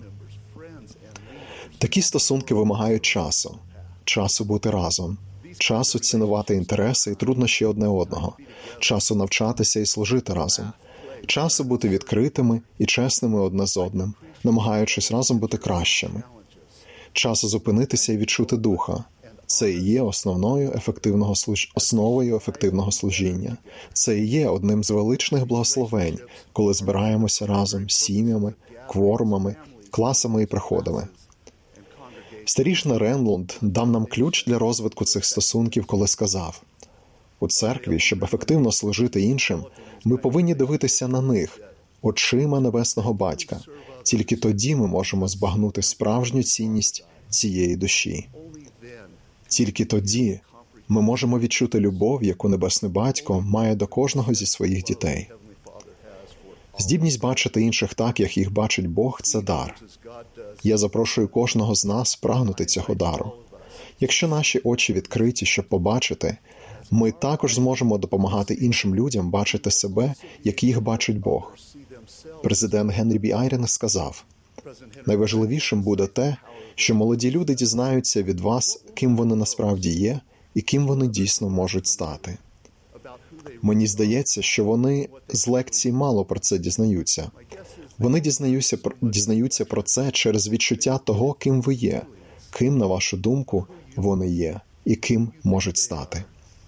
Такі стосунки вимагають часу бути разом, часу цінувати інтереси і труднощі одне одного, часу навчатися і служити разом, часу бути відкритими і чесними одне з одним, намагаючись разом бути кращими, часу зупинитися і відчути Духа. Це і є основою ефективного служіння. Це і є одним з величних благословень, коли збираємося разом з сім'ями, кворумами, класами і приходами. Старішина Ренлунд дав нам ключ для розвитку цих стосунків, коли сказав: у церкві, щоб ефективно служити іншим, ми повинні дивитися на них очима Небесного Батька. Тільки тоді ми можемо збагнути справжню цінність цієї душі. Тільки тоді ми можемо відчути любов, яку Небесний Батько має до кожного зі своїх дітей. Здібність бачити інших так, як їх бачить Бог – це дар. Я запрошую кожного з нас прагнути цього дару. Якщо наші очі відкриті, щоб побачити, ми також зможемо допомагати іншим людям бачити себе, як їх бачить Бог. Президент Генрі Бі Айрен сказав: найважливішим буде те, що молоді люди дізнаються від вас, ким вони насправді є і ким вони дійсно можуть стати. Мені здається, що вони з лекцій мало про це дізнаються. Вони дізнаються про це через відчуття того, ким ви є, ким, на вашу думку, вони є, і ким можуть стати.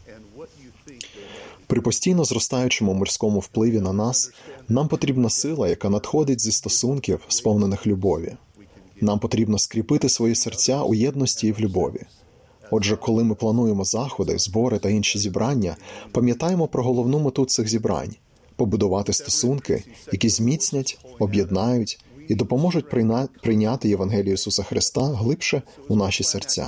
При постійно зростаючому мирському впливі на нас нам потрібна сила, яка надходить зі стосунків, сповнених любові. Нам потрібно скріпити свої серця у єдності і в любові. Отже, коли ми плануємо заходи, збори та інші зібрання, пам'ятаємо про головну мету цих зібрань – побудувати стосунки, які зміцнять, об'єднають і допоможуть прийняти Євангелію Ісуса Христа глибше у наші серця.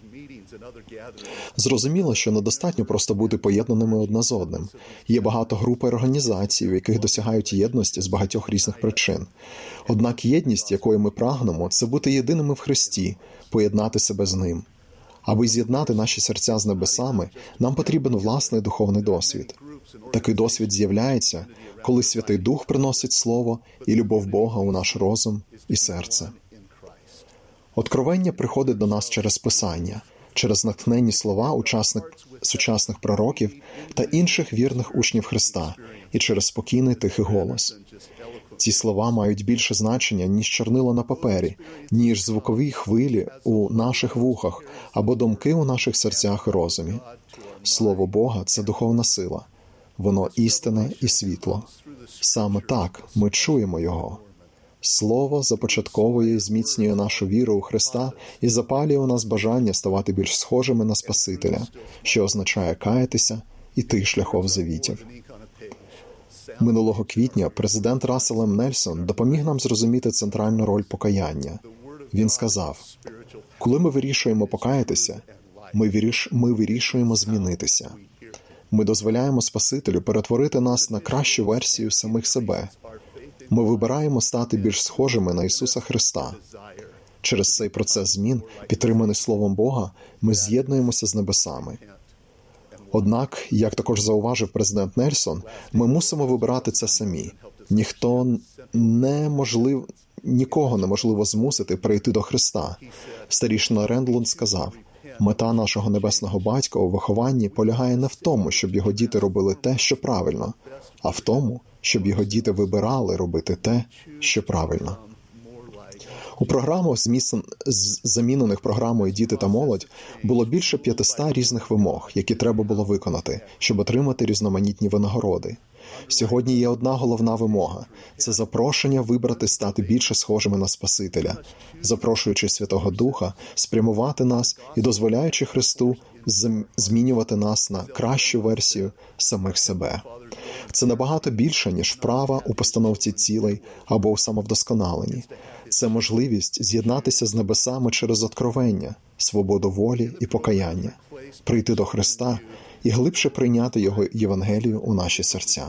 Зрозуміло, що недостатньо просто бути поєднаними одне з одним. Є багато груп і організацій, у яких досягають єдності з багатьох різних причин. Однак єдність, якої ми прагнемо, це бути єдиними в Христі, поєднати себе з Ним. Аби з'єднати наші серця з небесами, нам потрібен власний духовний досвід. Такий досвід з'являється, коли Святий Дух приносить Слово і любов Бога у наш розум і серце. Откровення приходить до нас через Писання, через натхненні слова сучасних пророків та інших вірних учнів Христа і через спокійний тихий голос. Ці слова мають більше значення, ніж чорнило на папері, ніж звукові хвилі у наших вухах або думки у наших серцях і розумі. Слово Бога – це духовна сила. Воно істинне і світло. Саме так ми чуємо Його. Слово започатковує і зміцнює нашу віру у Христа і запалює у нас бажання ставати більш схожими на Спасителя, що означає каятися і йти шляхом завітів. Минулого квітня президент Рассел М. Нельсон допоміг нам зрозуміти центральну роль покаяння. Він сказав, коли ми вирішуємо покаятися, ми вирішуємо змінитися. Ми дозволяємо Спасителю перетворити нас на кращу версію самих себе. Ми вибираємо стати більш схожими на Ісуса Христа. Через цей процес змін, підтриманий Словом Бога, ми з'єднуємося з небесами. Однак, як також зауважив президент Нельсон, ми мусимо вибирати це самі. Нікого неможливо змусити прийти до Христа. Старішина Рендлунд сказав, мета нашого Небесного Батька у вихованні полягає не в тому, щоб його діти робили те, що правильно, а в тому, щоб його діти вибирали робити те, що правильно. У програмах, замінених програмою «Діти та молодь», було більше 500 різних вимог, які треба було виконати, щоб отримати різноманітні винагороди. Сьогодні є одна головна вимога – це запрошення вибрати стати більше схожими на Спасителя, запрошуючи Святого Духа спрямувати нас і дозволяючи Христу змінювати нас на кращу версію самих себе. Це набагато більше, ніж вправа у постановці цілей або у самовдосконаленні. Це можливість з'єднатися з небесами через откровення, свободу волі і покаяння, прийти до Христа і глибше прийняти Його Євангелію у наші серця.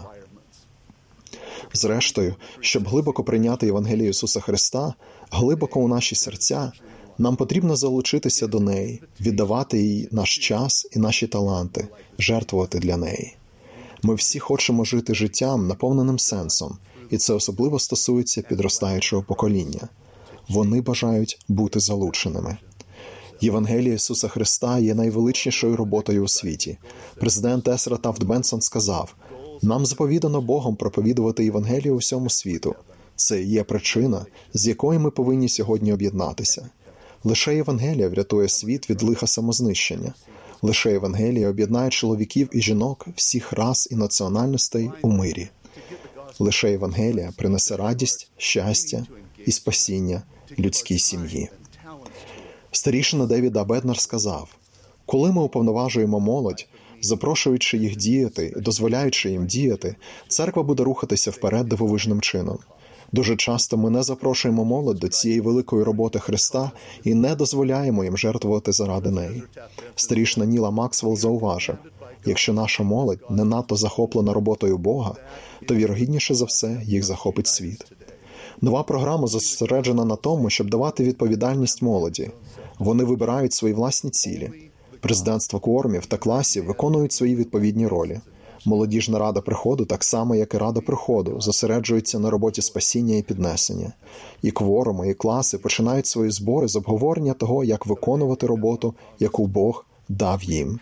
Зрештою, щоб глибоко прийняти Євангелію Ісуса Христа, глибоко у наші серця, нам потрібно залучитися до неї, віддавати їй наш час і наші таланти, жертвувати для неї. Ми всі хочемо жити життям, наповненим сенсом, і це особливо стосується підростаючого покоління. Вони бажають бути залученими. Євангелія Ісуса Христа є найвеличнішою роботою у світі. Президент Езра Тафт Бенсон сказав, «Нам заповідано Богом проповідувати Євангелію усьому світу. Це і є причина, з якою ми повинні сьогодні об'єднатися. Лише Євангелія врятує світ від лиха самознищення. Лише Євангелія об'єднає чоловіків і жінок всіх рас і національностей у мирі. Лише Євангелія принесе радість, щастя і спасіння людській сім'ї». Старішина Девід А. Беднар сказав, «Коли ми уповноважуємо молодь, запрошуючи їх діяти і дозволяючи їм діяти, церква буде рухатися вперед дивовижним чином. Дуже часто ми не запрошуємо молодь до цієї великої роботи Христа і не дозволяємо їм жертвувати заради неї». Старішина Ніла Максвелл зауважив, якщо наша молодь не надто захоплена роботою Бога, то вірогідніше за все їх захопить світ. Нова програма зосереджена на тому, щоб давати відповідальність молоді. Вони вибирають свої власні цілі. Президентство квормів та класів виконують свої відповідні ролі. Молодіжна рада приходу, так само, як і рада приходу, зосереджується на роботі спасіння і піднесення. І кворуми, і класи починають свої збори з обговорення того, як виконувати роботу, яку Бог дав їм.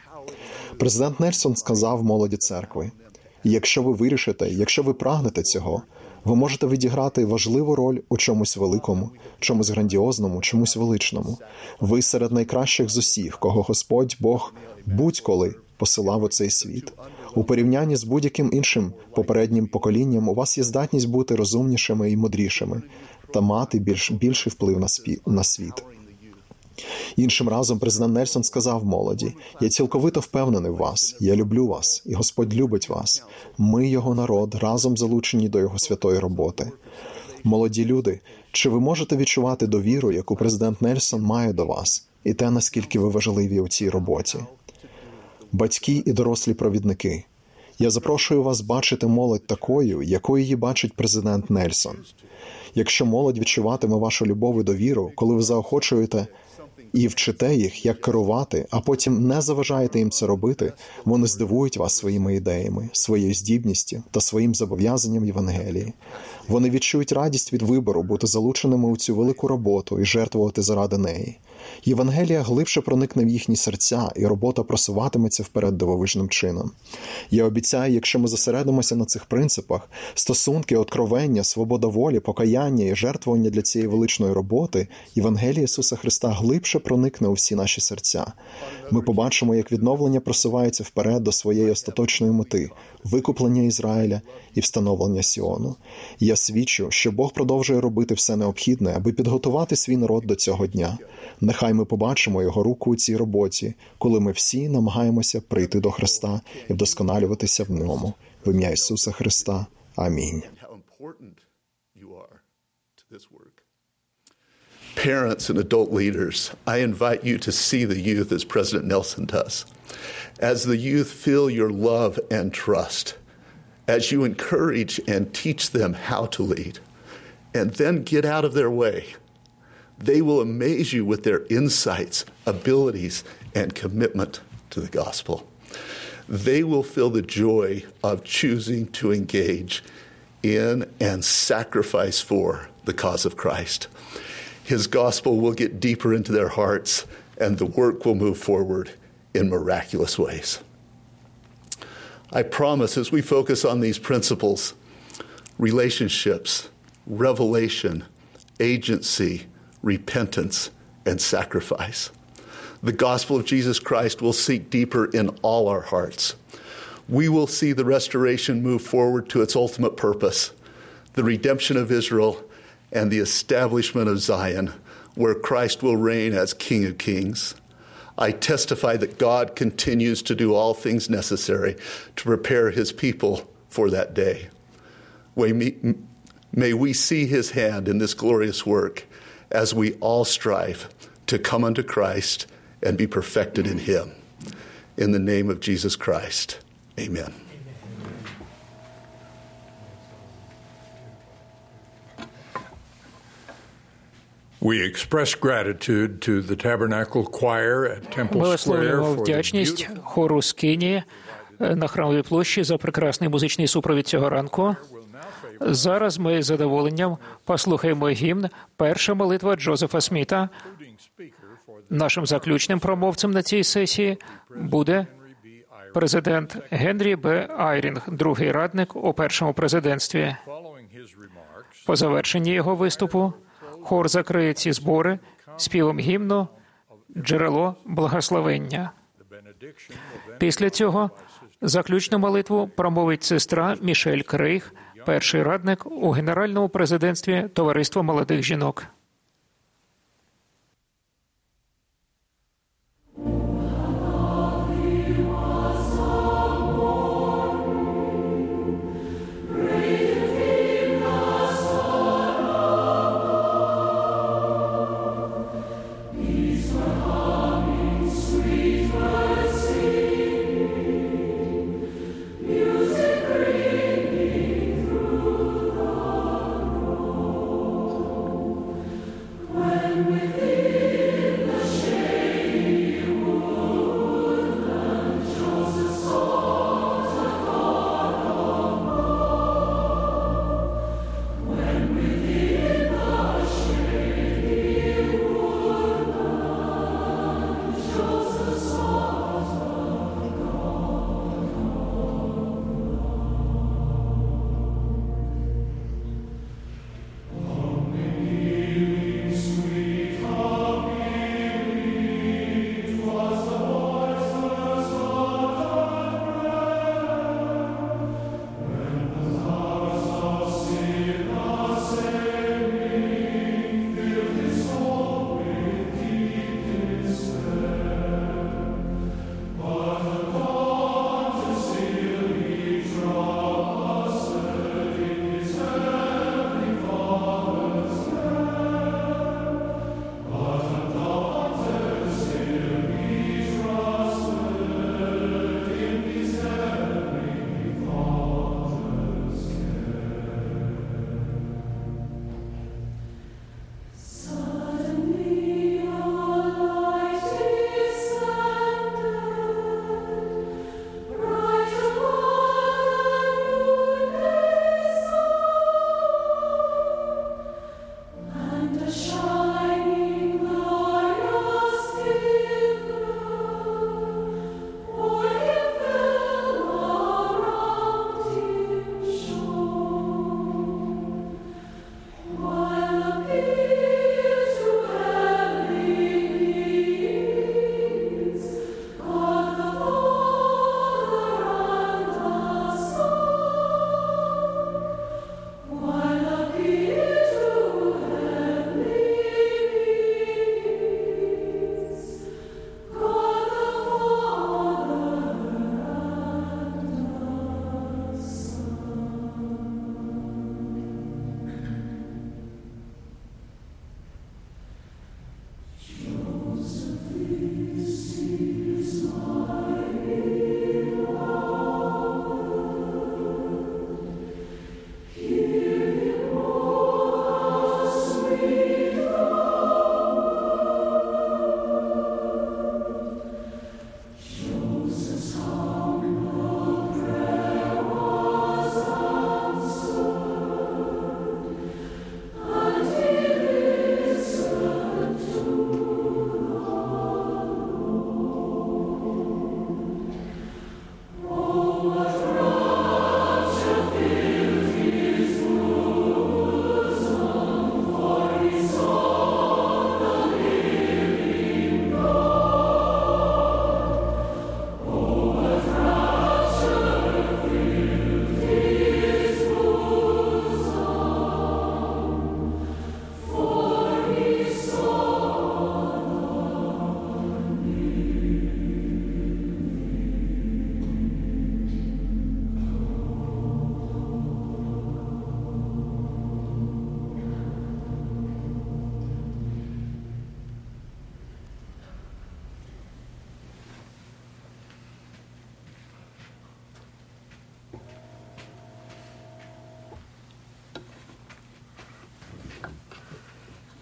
Президент Нельсон сказав молоді церкви, якщо ви вирішите, якщо ви прагнете цього, Ви можете відіграти важливу роль у чомусь великому, чомусь грандіозному, чомусь величному. Ви серед найкращих з усіх, кого Господь Бог будь-коли посилав у цей світ. У порівнянні з будь-яким іншим попереднім поколінням у вас є здатність бути розумнішими і мудрішими та мати більший вплив на світ. Іншим разом президент Нельсон сказав молоді: «Я цілковито впевнений в вас, я люблю вас, і Господь любить вас. Ми, його народ, разом залучені до його святої роботи». Молоді люди, чи ви можете відчувати довіру, яку президент Нельсон має до вас, і те, наскільки ви важливі у цій роботі? Батьки і дорослі провідники, я запрошую вас бачити молодь такою, якою її бачить президент Нельсон. Якщо молодь відчуватиме вашу любов і довіру, коли ви заохочуєте і вчите їх, як керувати, а потім не заважаєте їм це робити, вони здивують вас своїми ідеями, своєю здібністю та своїм зобов'язанням Євангелії. Вони відчують радість від вибору бути залученими у цю велику роботу і жертвувати заради неї. Євангелія глибше проникне в їхні серця, і робота просуватиметься вперед дивовижним чином. Я обіцяю, якщо ми зосередимося на цих принципах, стосунки, откровення, свобода волі, покаяння і жертвування для цієї величної роботи, Євангелія Ісуса Христа глибше проникне у всі наші серця. Ми побачимо, як відновлення просувається вперед до своєї остаточної мети – викуплення Ізраїля і встановлення Сіону. Я свідчу, що Бог продовжує робити все необхідне, аби підготувати свій народ до цього дня. Нехай ми побачимо Його руку у цій роботі, коли ми всі намагаємося прийти до Христа і вдосконалюватися в ньому. В ім'я Ісуса Христа. Амінь. Parents and adult leaders, I invite you to see the youth as President Nelson does. As the youth feel your love and trust, as you encourage and teach them how to lead, and then get out of their way, they will amaze you with their insights, abilities, and commitment to the gospel. They will feel the joy of choosing to engage in and sacrifice for the cause of Christ. His gospel will get deeper into their hearts, and the work will move forward in miraculous ways. I promise, as we focus on these principles, relationships, revelation, agency, repentance, and sacrifice, the gospel of Jesus Christ will sink deeper in all our hearts. We will see the restoration move forward to its ultimate purpose, the redemption of Israel and the establishment of Zion, where Christ will reign as King of Kings. I testify that God continues to do all things necessary to prepare his people for that day. May we see his hand in this glorious work as we all strive to come unto Christ and be perfected in him. In the name of Jesus Christ, amen. We express gratitude to the Tabernacle Choir at Temple Ми Square висловлюємо for the вдячність хору Скинії на Храмовій площі за прекрасний музичний супровід цього ранку. Зараз ми з задоволенням послухаємо гімн «Перша молитва Джозефа Сміта». Нашим заключним промовцем на цій сесії буде президент Генрі Б. Айрінг, другий радник у першому президентстві. По завершенні його виступу хор закриє ці збори співом гімну «Джерело благословення». Після цього заключну молитву промовить сестра Мішель Крейг, перший радник у Генеральному президентстві Товариства молодих жінок.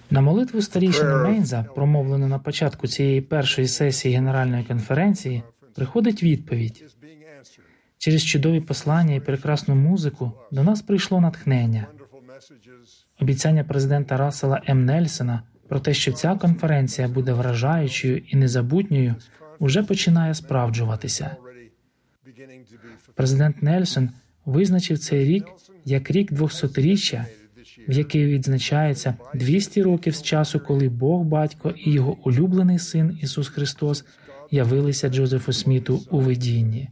На молитву старійшини Мейнза, промовлену на початку цієї першої сесії Генеральної конференції, приходить відповідь. Через чудові послання і прекрасну музику до нас прийшло натхнення. Обіцяння президента Рассела М. Нельсона про те, що ця конференція буде вражаючою і незабутньою, уже починає справджуватися. Президент Нельсон визначив цей рік як рік 200-річчя, в який відзначається 200 років з часу, коли Бог Батько і його улюблений Син Ісус Христос явилися Джозефу Сміту у видінні.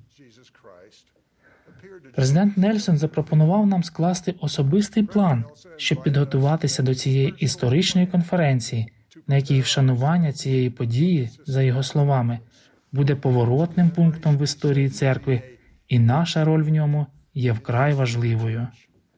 Президент Нельсон запропонував нам скласти особистий план, щоб підготуватися до цієї історичної конференції, на якій вшанування цієї події, за його словами, буде поворотним пунктом в історії церкви, і наша роль в ньому є вкрай важливою.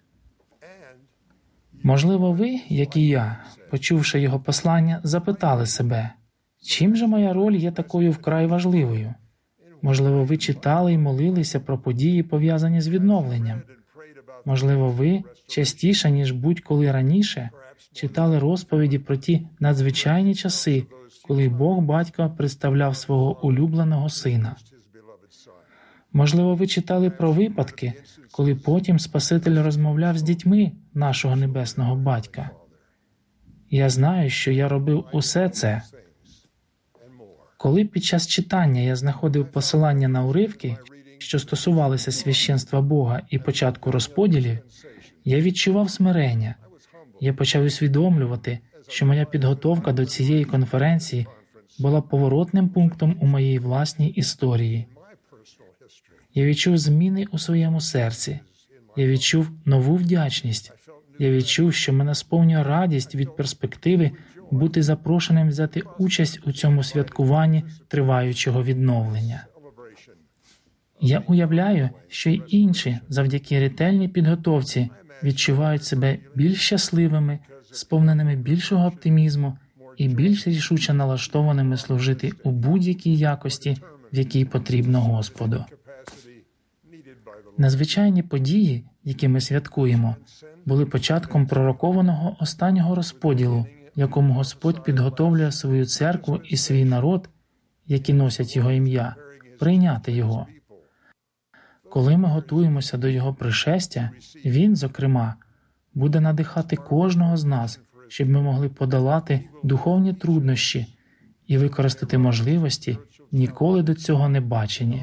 Можливо, ви, як і я, почувши його послання, запитали себе, чим же моя роль є такою вкрай важливою? Можливо, ви читали і молилися про події, пов'язані з відновленням. Можливо, ви частіше, ніж будь-коли раніше, читали розповіді про ті надзвичайні часи, коли Бог Батько представляв свого улюбленого Сина. Можливо, ви читали про випадки, коли потім Спаситель розмовляв з дітьми нашого Небесного Батька. Я знаю, що я робив усе це. Коли під час читання я знаходив посилання на уривки, що стосувалися священства Бога і початку розподілів, я відчував смирення. Я почав усвідомлювати, що моя підготовка до цієї конференції була поворотним пунктом у моїй власній історії. Я відчув зміни у своєму серці. Я відчув нову вдячність. Я відчув, що мене сповнює радість від перспективи бути запрошеним взяти участь у цьому святкуванні триваючого відновлення. Я уявляю, що й інші, завдяки ретельній підготовці, відчувають себе більш щасливими, сповненими більшого оптимізму і більш рішуче налаштованими служити у будь-якій якості, в якій потрібно Господу. Надзвичайні події, які ми святкуємо, були початком пророкованого останнього розподілу, в якому Господь підготовлює свою церкву і свій народ, які носять Його ім'я, прийняти Його. Коли ми готуємося до Його пришестя, Він, зокрема, буде надихати кожного з нас, щоб ми могли подолати духовні труднощі і використати можливості, ніколи до цього не бачені.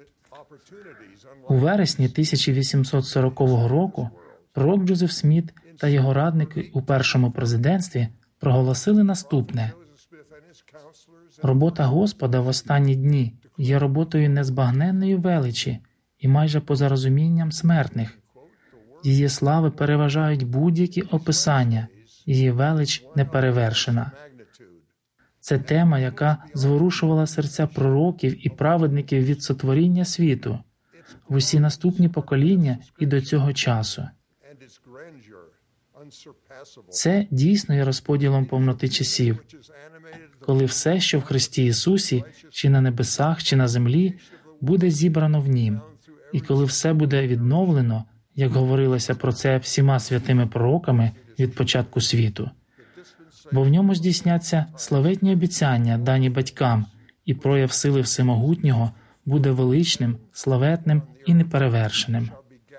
У вересні 1840 року пророк Джозеф Сміт та його радники у першому президентстві проголосили наступне. Робота Господа в останні дні є роботою незбагненної величі і майже поза розумінням смертних. Її слави переважають будь-які описання, її велич неперевершена. Це тема, яка зворушувала серця пророків і праведників від сотворіння світу, в усі наступні покоління і до цього часу. Це дійсно є розподілом повноти часів, коли все, що в Христі Ісусі, чи на небесах, чи на землі, буде зібрано в Нім, і коли все буде відновлено, як говорилося про це всіма святими пророками від початку світу. Бо в ньому здійсняться славетні обіцяння, дані батькам, і прояв сили Всемогутнього буде величним, славетним і неперевершеним.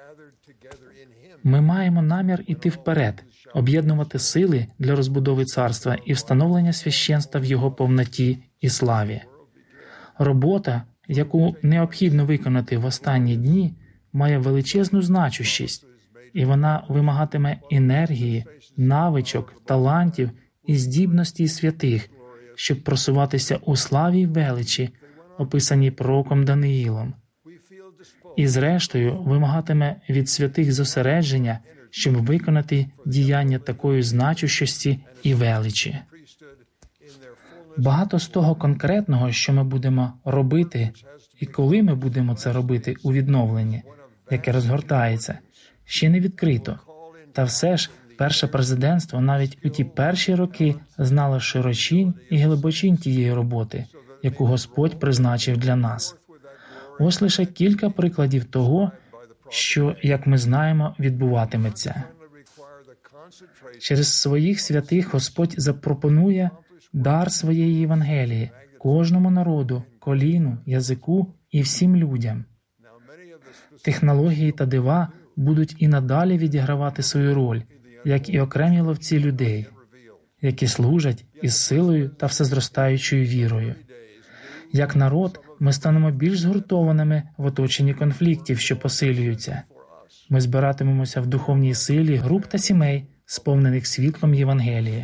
Ми маємо намір іти вперед, об'єднувати сили для розбудови царства і встановлення священства в його повноті і славі. Робота, яку необхідно виконати в останні дні, має величезну значущість, і вона вимагатиме енергії, навичок, талантів і здібності святих, щоб просуватися у славі й величі, описаній пророком Даниїлом. І зрештою вимагатиме від святих зосередження, щоб виконати діяння такої значущості і величі. Багато з того конкретного, що ми будемо робити, і коли ми будемо це робити у відновленні, яке розгортається, ще не відкрито. Та все ж, перше президентство навіть у ті перші роки знало широчінь і глибочінь тієї роботи, яку Господь призначив для нас. Ось лише кілька прикладів того, що, як ми знаємо, відбуватиметься. Через своїх святих Господь запропонує дар своєї Євангелії кожному народу, коліну, язику і всім людям. Технології та дива будуть і надалі відігравати свою роль, як і окремі ловці людей, які служать із силою та всезростаючою вірою. Як народ, ми станемо більш згуртованими в оточенні конфліктів, що посилюються. Ми збиратимемося в духовній силі груп та сімей, сповнених світлом Євангелії.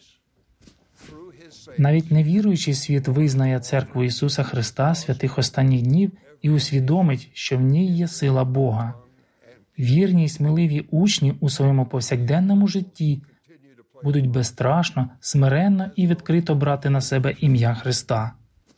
Навіть невіруючий світ визнає Церкву Ісуса Христа святих останніх днів і усвідомить, що в ній є сила Бога. Вірні й сміливі учні у своєму повсякденному житті будуть безстрашно, смиренно і відкрито брати на себе ім'я Христа.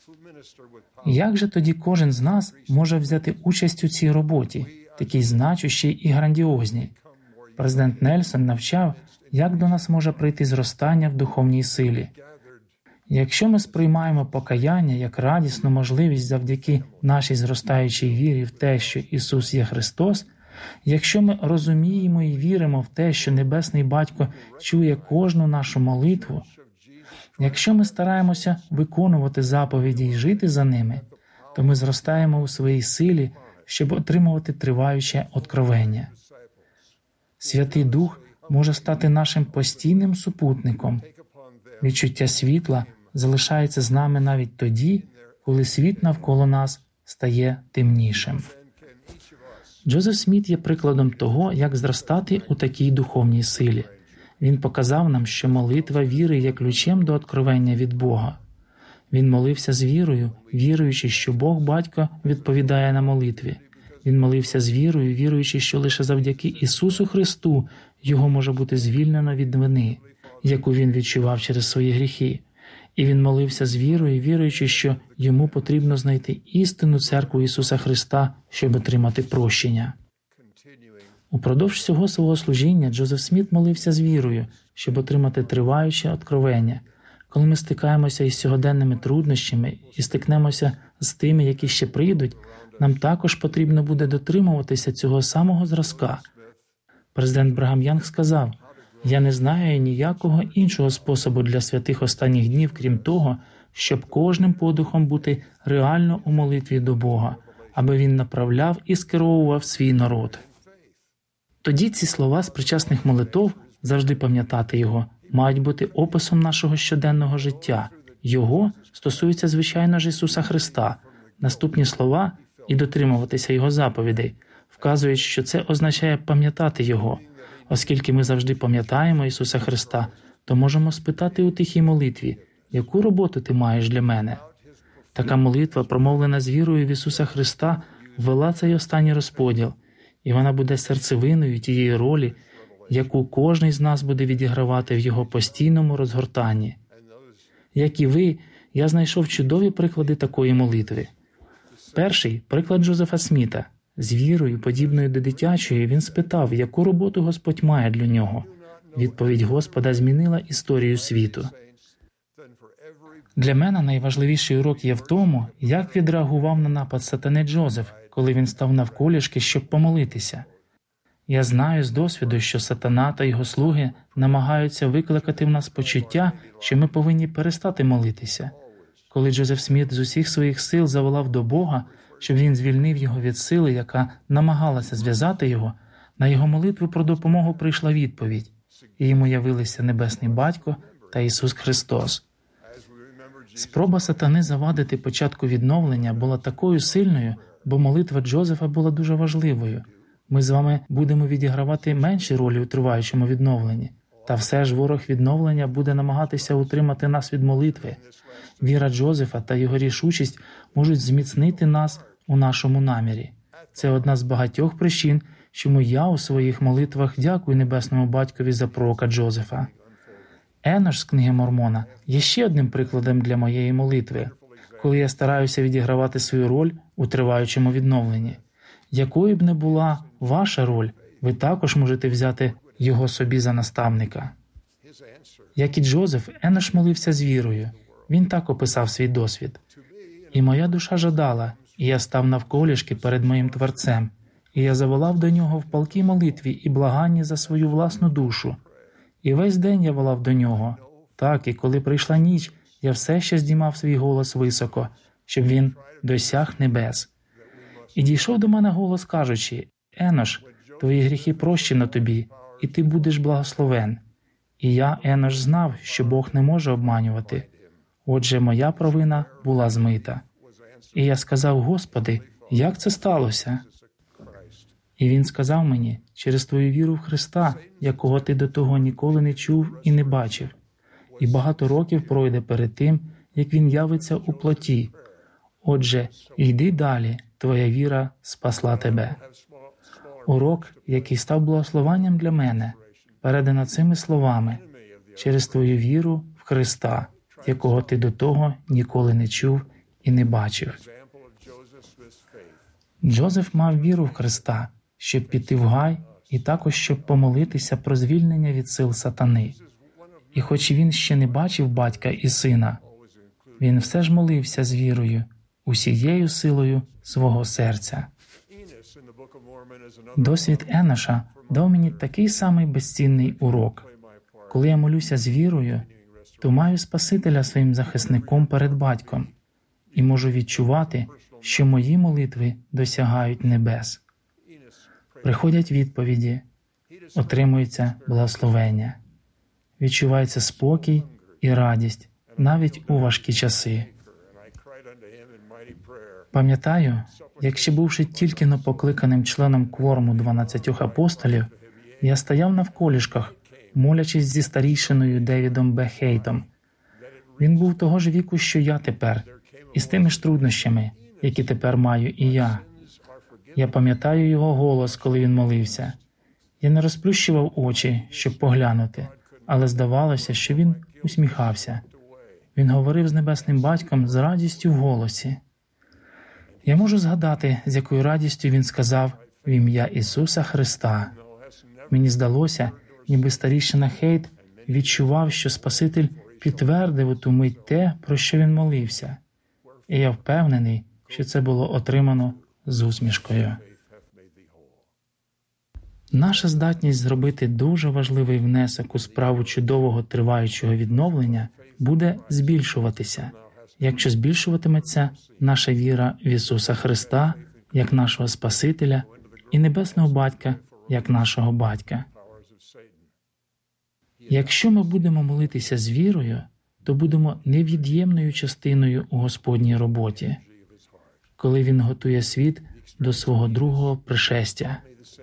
Як же тоді кожен з нас може взяти участь у цій роботі, такій значущій і грандіозній? Президент Нельсон навчав, як до нас може прийти зростання в духовній силі. Якщо ми сприймаємо покаяння як радісну можливість завдяки нашій зростаючій вірі в те, що Ісус є Христос, якщо ми розуміємо і віримо в те, що Небесний Батько чує кожну нашу молитву, якщо ми стараємося виконувати заповіді і жити за ними, то ми зростаємо у своїй силі, щоб отримувати триваюче откровення. Святий Дух може стати нашим постійним супутником. Відчуття світла залишається з нами навіть тоді, коли світ навколо нас стає темнішим. Джозеф Сміт є прикладом того, як зростати у такій духовній силі. Він показав нам, що молитва віри є ключем до откровення від Бога. Він молився з вірою, віруючи, що Бог Батько відповідає на молитві. Він молився з вірою, віруючи, що лише завдяки Ісусу Христу його може бути звільнено від вини, яку він відчував через свої гріхи. І він молився з вірою, віруючи, що йому потрібно знайти істинну церкву Ісуса Христа, щоб отримати прощення. Упродовж всього свого служіння Джозеф Сміт молився з вірою, щоб отримати триваюче откровення. Коли ми стикаємося із сьогоденними труднощами і стикнемося з тими, які ще прийдуть, нам також потрібно буде дотримуватися цього самого зразка. Президент Брагам Янг сказав: «Я не знаю ніякого іншого способу для святих останніх днів, крім того, щоб кожним подихом бути реально у молитві до Бога, аби Він направляв і скеровував свій народ». Тоді ці слова з причасних молитов, завжди пам'ятати його, мають бути описом нашого щоденного життя. Його стосується, звичайно ж, Ісуса Христа. Наступні слова і дотримуватися Його заповідей вказують, що це означає пам'ятати Його. Оскільки ми завжди пам'ятаємо Ісуса Христа, то можемо спитати у тихій молитві: «Яку роботу ти маєш для мене?» Така молитва, промовлена з вірою в Ісуса Христа, ввела цей останній розподіл, і вона буде серцевиною тієї ролі, яку кожний з нас буде відігравати в Його постійному розгортанні. Як і ви, я знайшов чудові приклади такої молитви. Перший – приклад Джозефа Сміта. З вірою, подібною до дитячої, він спитав, яку роботу Господь має для нього. Відповідь Господа змінила історію світу. Для мене найважливіший урок є в тому, як відреагував на напад сатани Джозеф, коли він став навколішки, щоб помолитися. Я знаю з досвіду, що сатана та його слуги намагаються викликати в нас почуття, що ми повинні перестати молитися. Коли Джозеф Сміт з усіх своїх сил заволав до Бога, щоб він звільнив його від сили, яка намагалася зв'язати його, на його молитву про допомогу прийшла відповідь, і йому явилися Небесний Батько та Ісус Христос. Спроба сатани завадити початку відновлення була такою сильною, бо молитва Джозефа була дуже важливою. Ми з вами будемо відігравати менші ролі у триваючому відновленні. Та все ж ворог відновлення буде намагатися утримати нас від молитви. Віра Джозефа та його рішучість можуть зміцнити нас у нашому намірі. Це одна з багатьох причин, чому я у своїх молитвах дякую Небесному Батькові за пророка Джозефа. Енош з книги Мормона є ще одним прикладом для моєї молитви, коли я стараюся відігравати свою роль у триваючому відновленні. Якою б не була ваша роль, ви також можете взяти його собі за наставника. Як і Джозеф, Енош молився з вірою. Він так описав свій досвід. «І моя душа жадала, і я став навколішки перед моїм Творцем, і я заволав до нього в палкій молитві і благанні за свою власну душу. І весь день я волав до нього. Так, і коли прийшла ніч, я все ще здіймав свій голос високо, щоб він досяг небес. І дійшов до мене голос, кажучи: «Енош, твої гріхи прощено тобі, і ти будеш благословен». І я, Енош, знав, що Бог не може обманювати. Отже, моя провина була змита. І я сказав: «Господи, як це сталося?» І він сказав мені: «Через твою віру в Христа, якого ти до того ніколи не чув і не бачив. І багато років пройде перед тим, як він явиться у плоті. Отже, йди далі, твоя віра спасла тебе». Урок, який став благословенням для мене, передано цими словами: «Через твою віру в Христа, якого ти до того ніколи не чув і не бачив». Джозеф мав віру в Христа, щоб піти в гай і також щоб помолитися про звільнення від сил сатани. І хоч він ще не бачив батька і сина, він все ж молився з вірою, усією силою свого серця. Досвід Еноша дав мені такий самий безцінний урок. Коли я молюся з вірою, то маю Спасителя своїм захисником перед батьком і можу відчувати, що мої молитви досягають небес. Приходять відповіді, отримується благословення, відчувається спокій і радість навіть у важкі часи. Пам'ятаю, як ще бувши тільки-но покликаним членом кворуму 12 апостолів, я стояв навколішках, молячись зі старійшиною Девідом Б. Хейтом. Він був того ж віку, що я тепер, і з тими ж труднощами, які тепер маю і я. Я пам'ятаю його голос, коли він молився. Я не розплющував очі, щоб поглянути, але здавалося, що він усміхався. Він говорив з Небесним Батьком з радістю в голосі. Я можу згадати, з якою радістю він сказав в ім'я Ісуса Христа. Мені здалося, ніби старійшина Хейт відчував, що Спаситель підтвердив у ту мить те, про що він молився. І я впевнений, що це було отримано з усмішкою. Наша здатність зробити дуже важливий внесок у справу чудового триваючого відновлення буде збільшуватися, якщо збільшуватиметься наша віра в Ісуса Христа як нашого Спасителя і Небесного Батька як нашого Батька. Якщо ми будемо молитися з вірою, то будемо невід'ємною частиною у Господній роботі, коли Він готує світ до свого другого пришестя.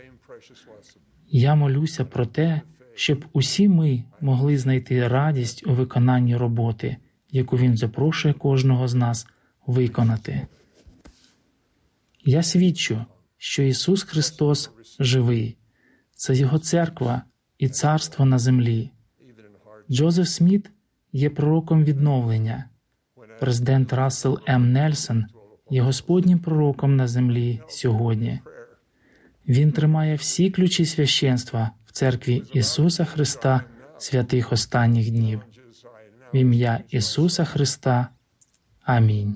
Я молюся про те, щоб усі ми могли знайти радість у виконанні роботи, яку Він запрошує кожного з нас виконати. Я свідчу, що Ісус Христос живий. Це Його церква і царство на землі. Джозеф Сміт є пророком відновлення. Президент Рассел М. Нельсон є Господнім пророком на землі сьогодні. Він тримає всі ключі священства в церкві Ісуса Христа святих останніх днів. В ім'я Ісуса Христа. Амінь.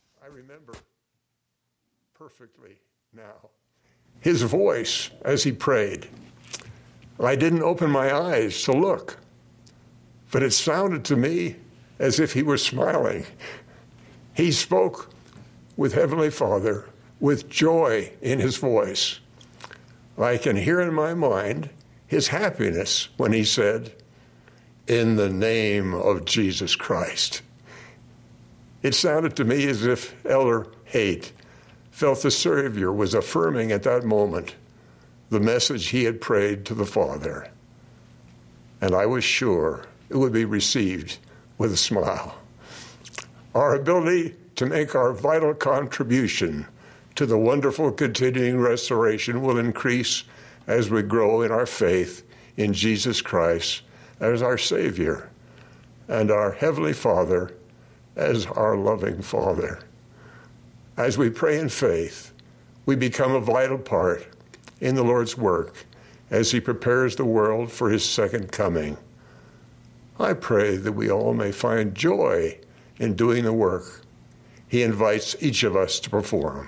His voice as he prayed. I didn't open my eyes to look, but it sounded to me as if he were smiling. He spoke with Heavenly Father, with joy in his voice. I can hear in my mind his happiness when he said, "In the name of Jesus Christ." It sounded to me as if Elder Haight felt the Savior was affirming at that moment the message he had prayed to the Father. And I was sure it would be received with a smile. Our ability to make our vital contribution to the wonderful continuing restoration will increase as we grow in our faith in Jesus Christ as our Savior and our Heavenly Father as our loving Father. As we pray in faith, we become a vital part in the Lord's work as He prepares the world for His second coming. I pray that we all may find joy in doing the work He invites each of us to perform.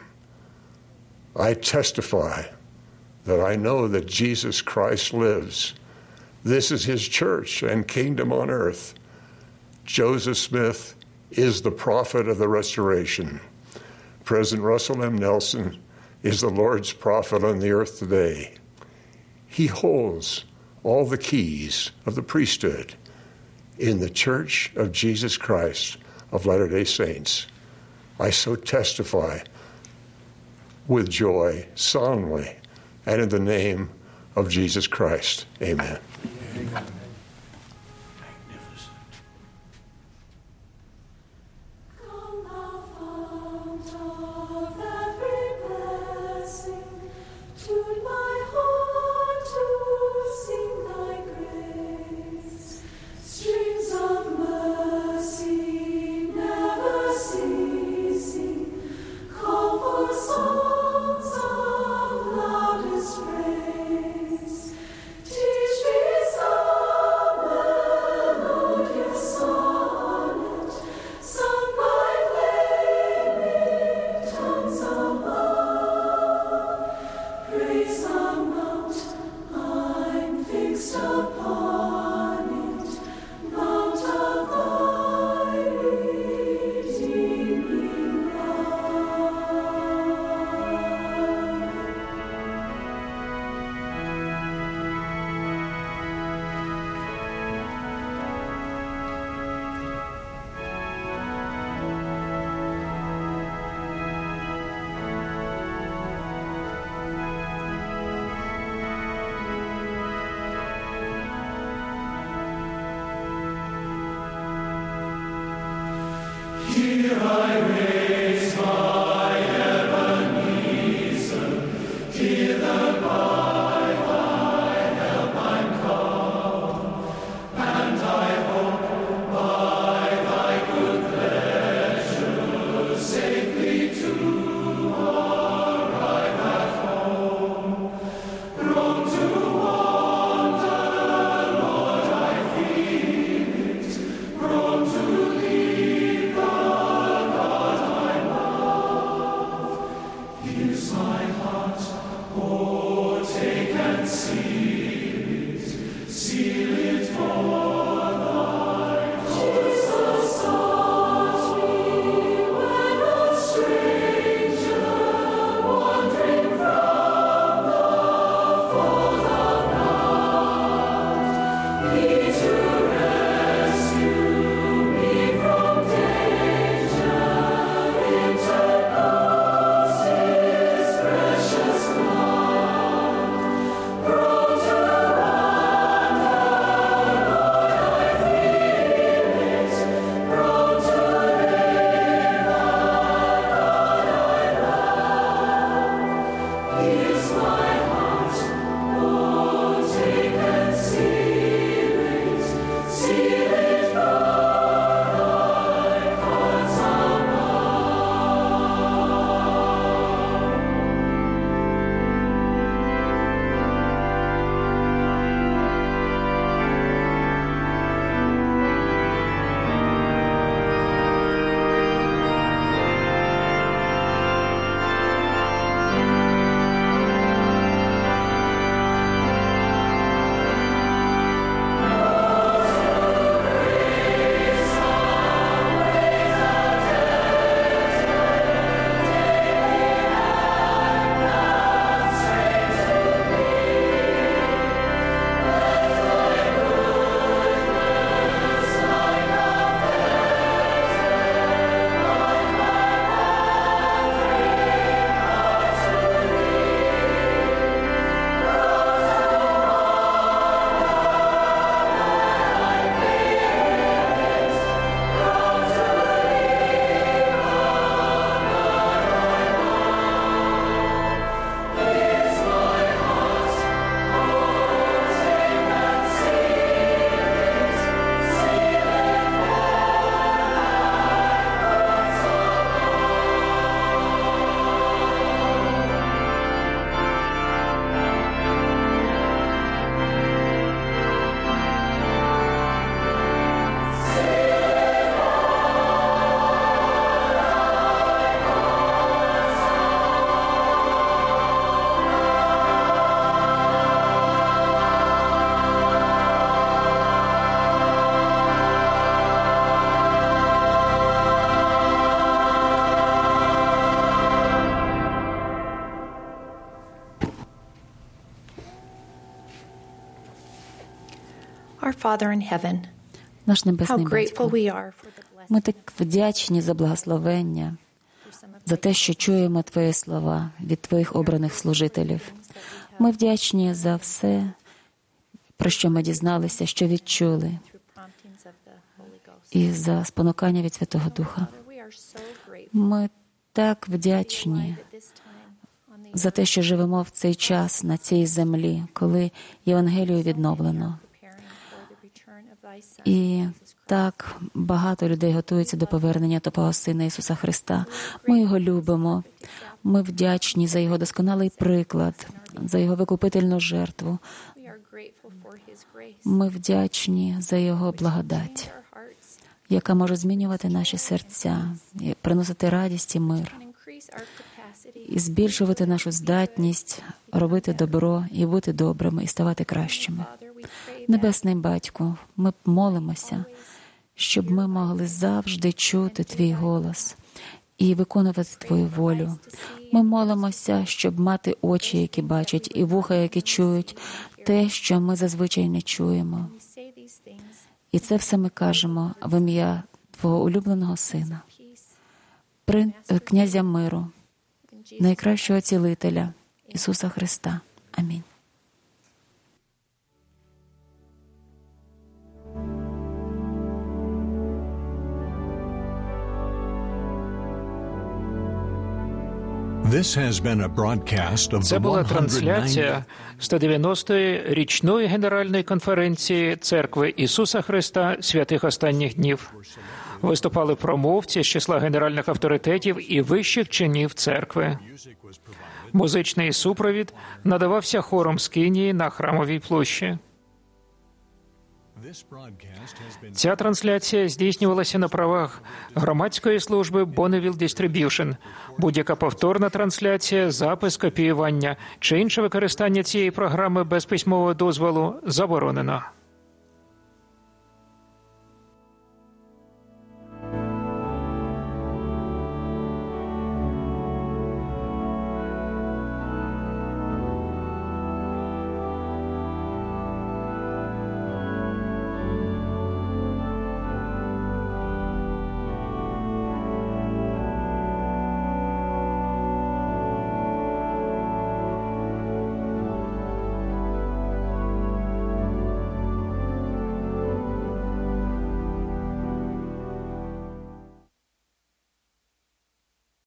I testify that I know that Jesus Christ lives This is his church and kingdom on earth. Joseph Smith is the prophet of the restoration. President Russell M. Nelson is the Lord's prophet on the earth today. He holds all the keys of the priesthood in the Church of Jesus Christ of Latter-day Saints. I so testify with joy, solemnly, and in the name of Jesus Christ. Amen. Amen. Teach me Our Father in heaven, Наш how Небесний grateful Батько, we are for the blessing. ми так вдячні за благословення, за те, що чуємо Твої слова від Твоїх обраних служителів. Ми вдячні за все, про що ми дізналися, що відчули, і за спонукання від Святого Духа. Ми так вдячні за те, що живемо в цей час на цій землі, коли Євангелію відновлено. І так багато людей готуються до повернення Твого Сина Ісуса Христа. Ми Його любимо. Ми вдячні за Його досконалий приклад, за Його викупительну жертву. Ми вдячні за Його благодать, яка може змінювати наші серця, і приносити радість і мир, і збільшувати нашу здатність робити добро і бути добрими, і ставати кращими. Небесний Батьку, ми молимося, щоб ми могли завжди чути Твій голос і виконувати Твою волю. Ми молимося, щоб мати очі, які бачать, і вуха, які чують те, що ми зазвичай не чуємо. І це все ми кажемо в ім'я Твого улюбленого Сина, князя миру, найкращого цілителя Ісуса Христа. Амінь. This has been a broadcast of Це the була 190th трансляція 190-ї річної Генеральної конференції Церкви Ісуса Христа святих останніх днів. Виступали промовці з числа генеральних авторитетів і вищих чинів церкви. Музичний супровід надавався хором з Кинії на Храмовій площі. Ця трансляція здійснювалася на правах громадської служби Bonneville Distribution. Будь-яка повторна трансляція, запис, копіювання чи інше використання цієї програми без письмового дозволу заборонено.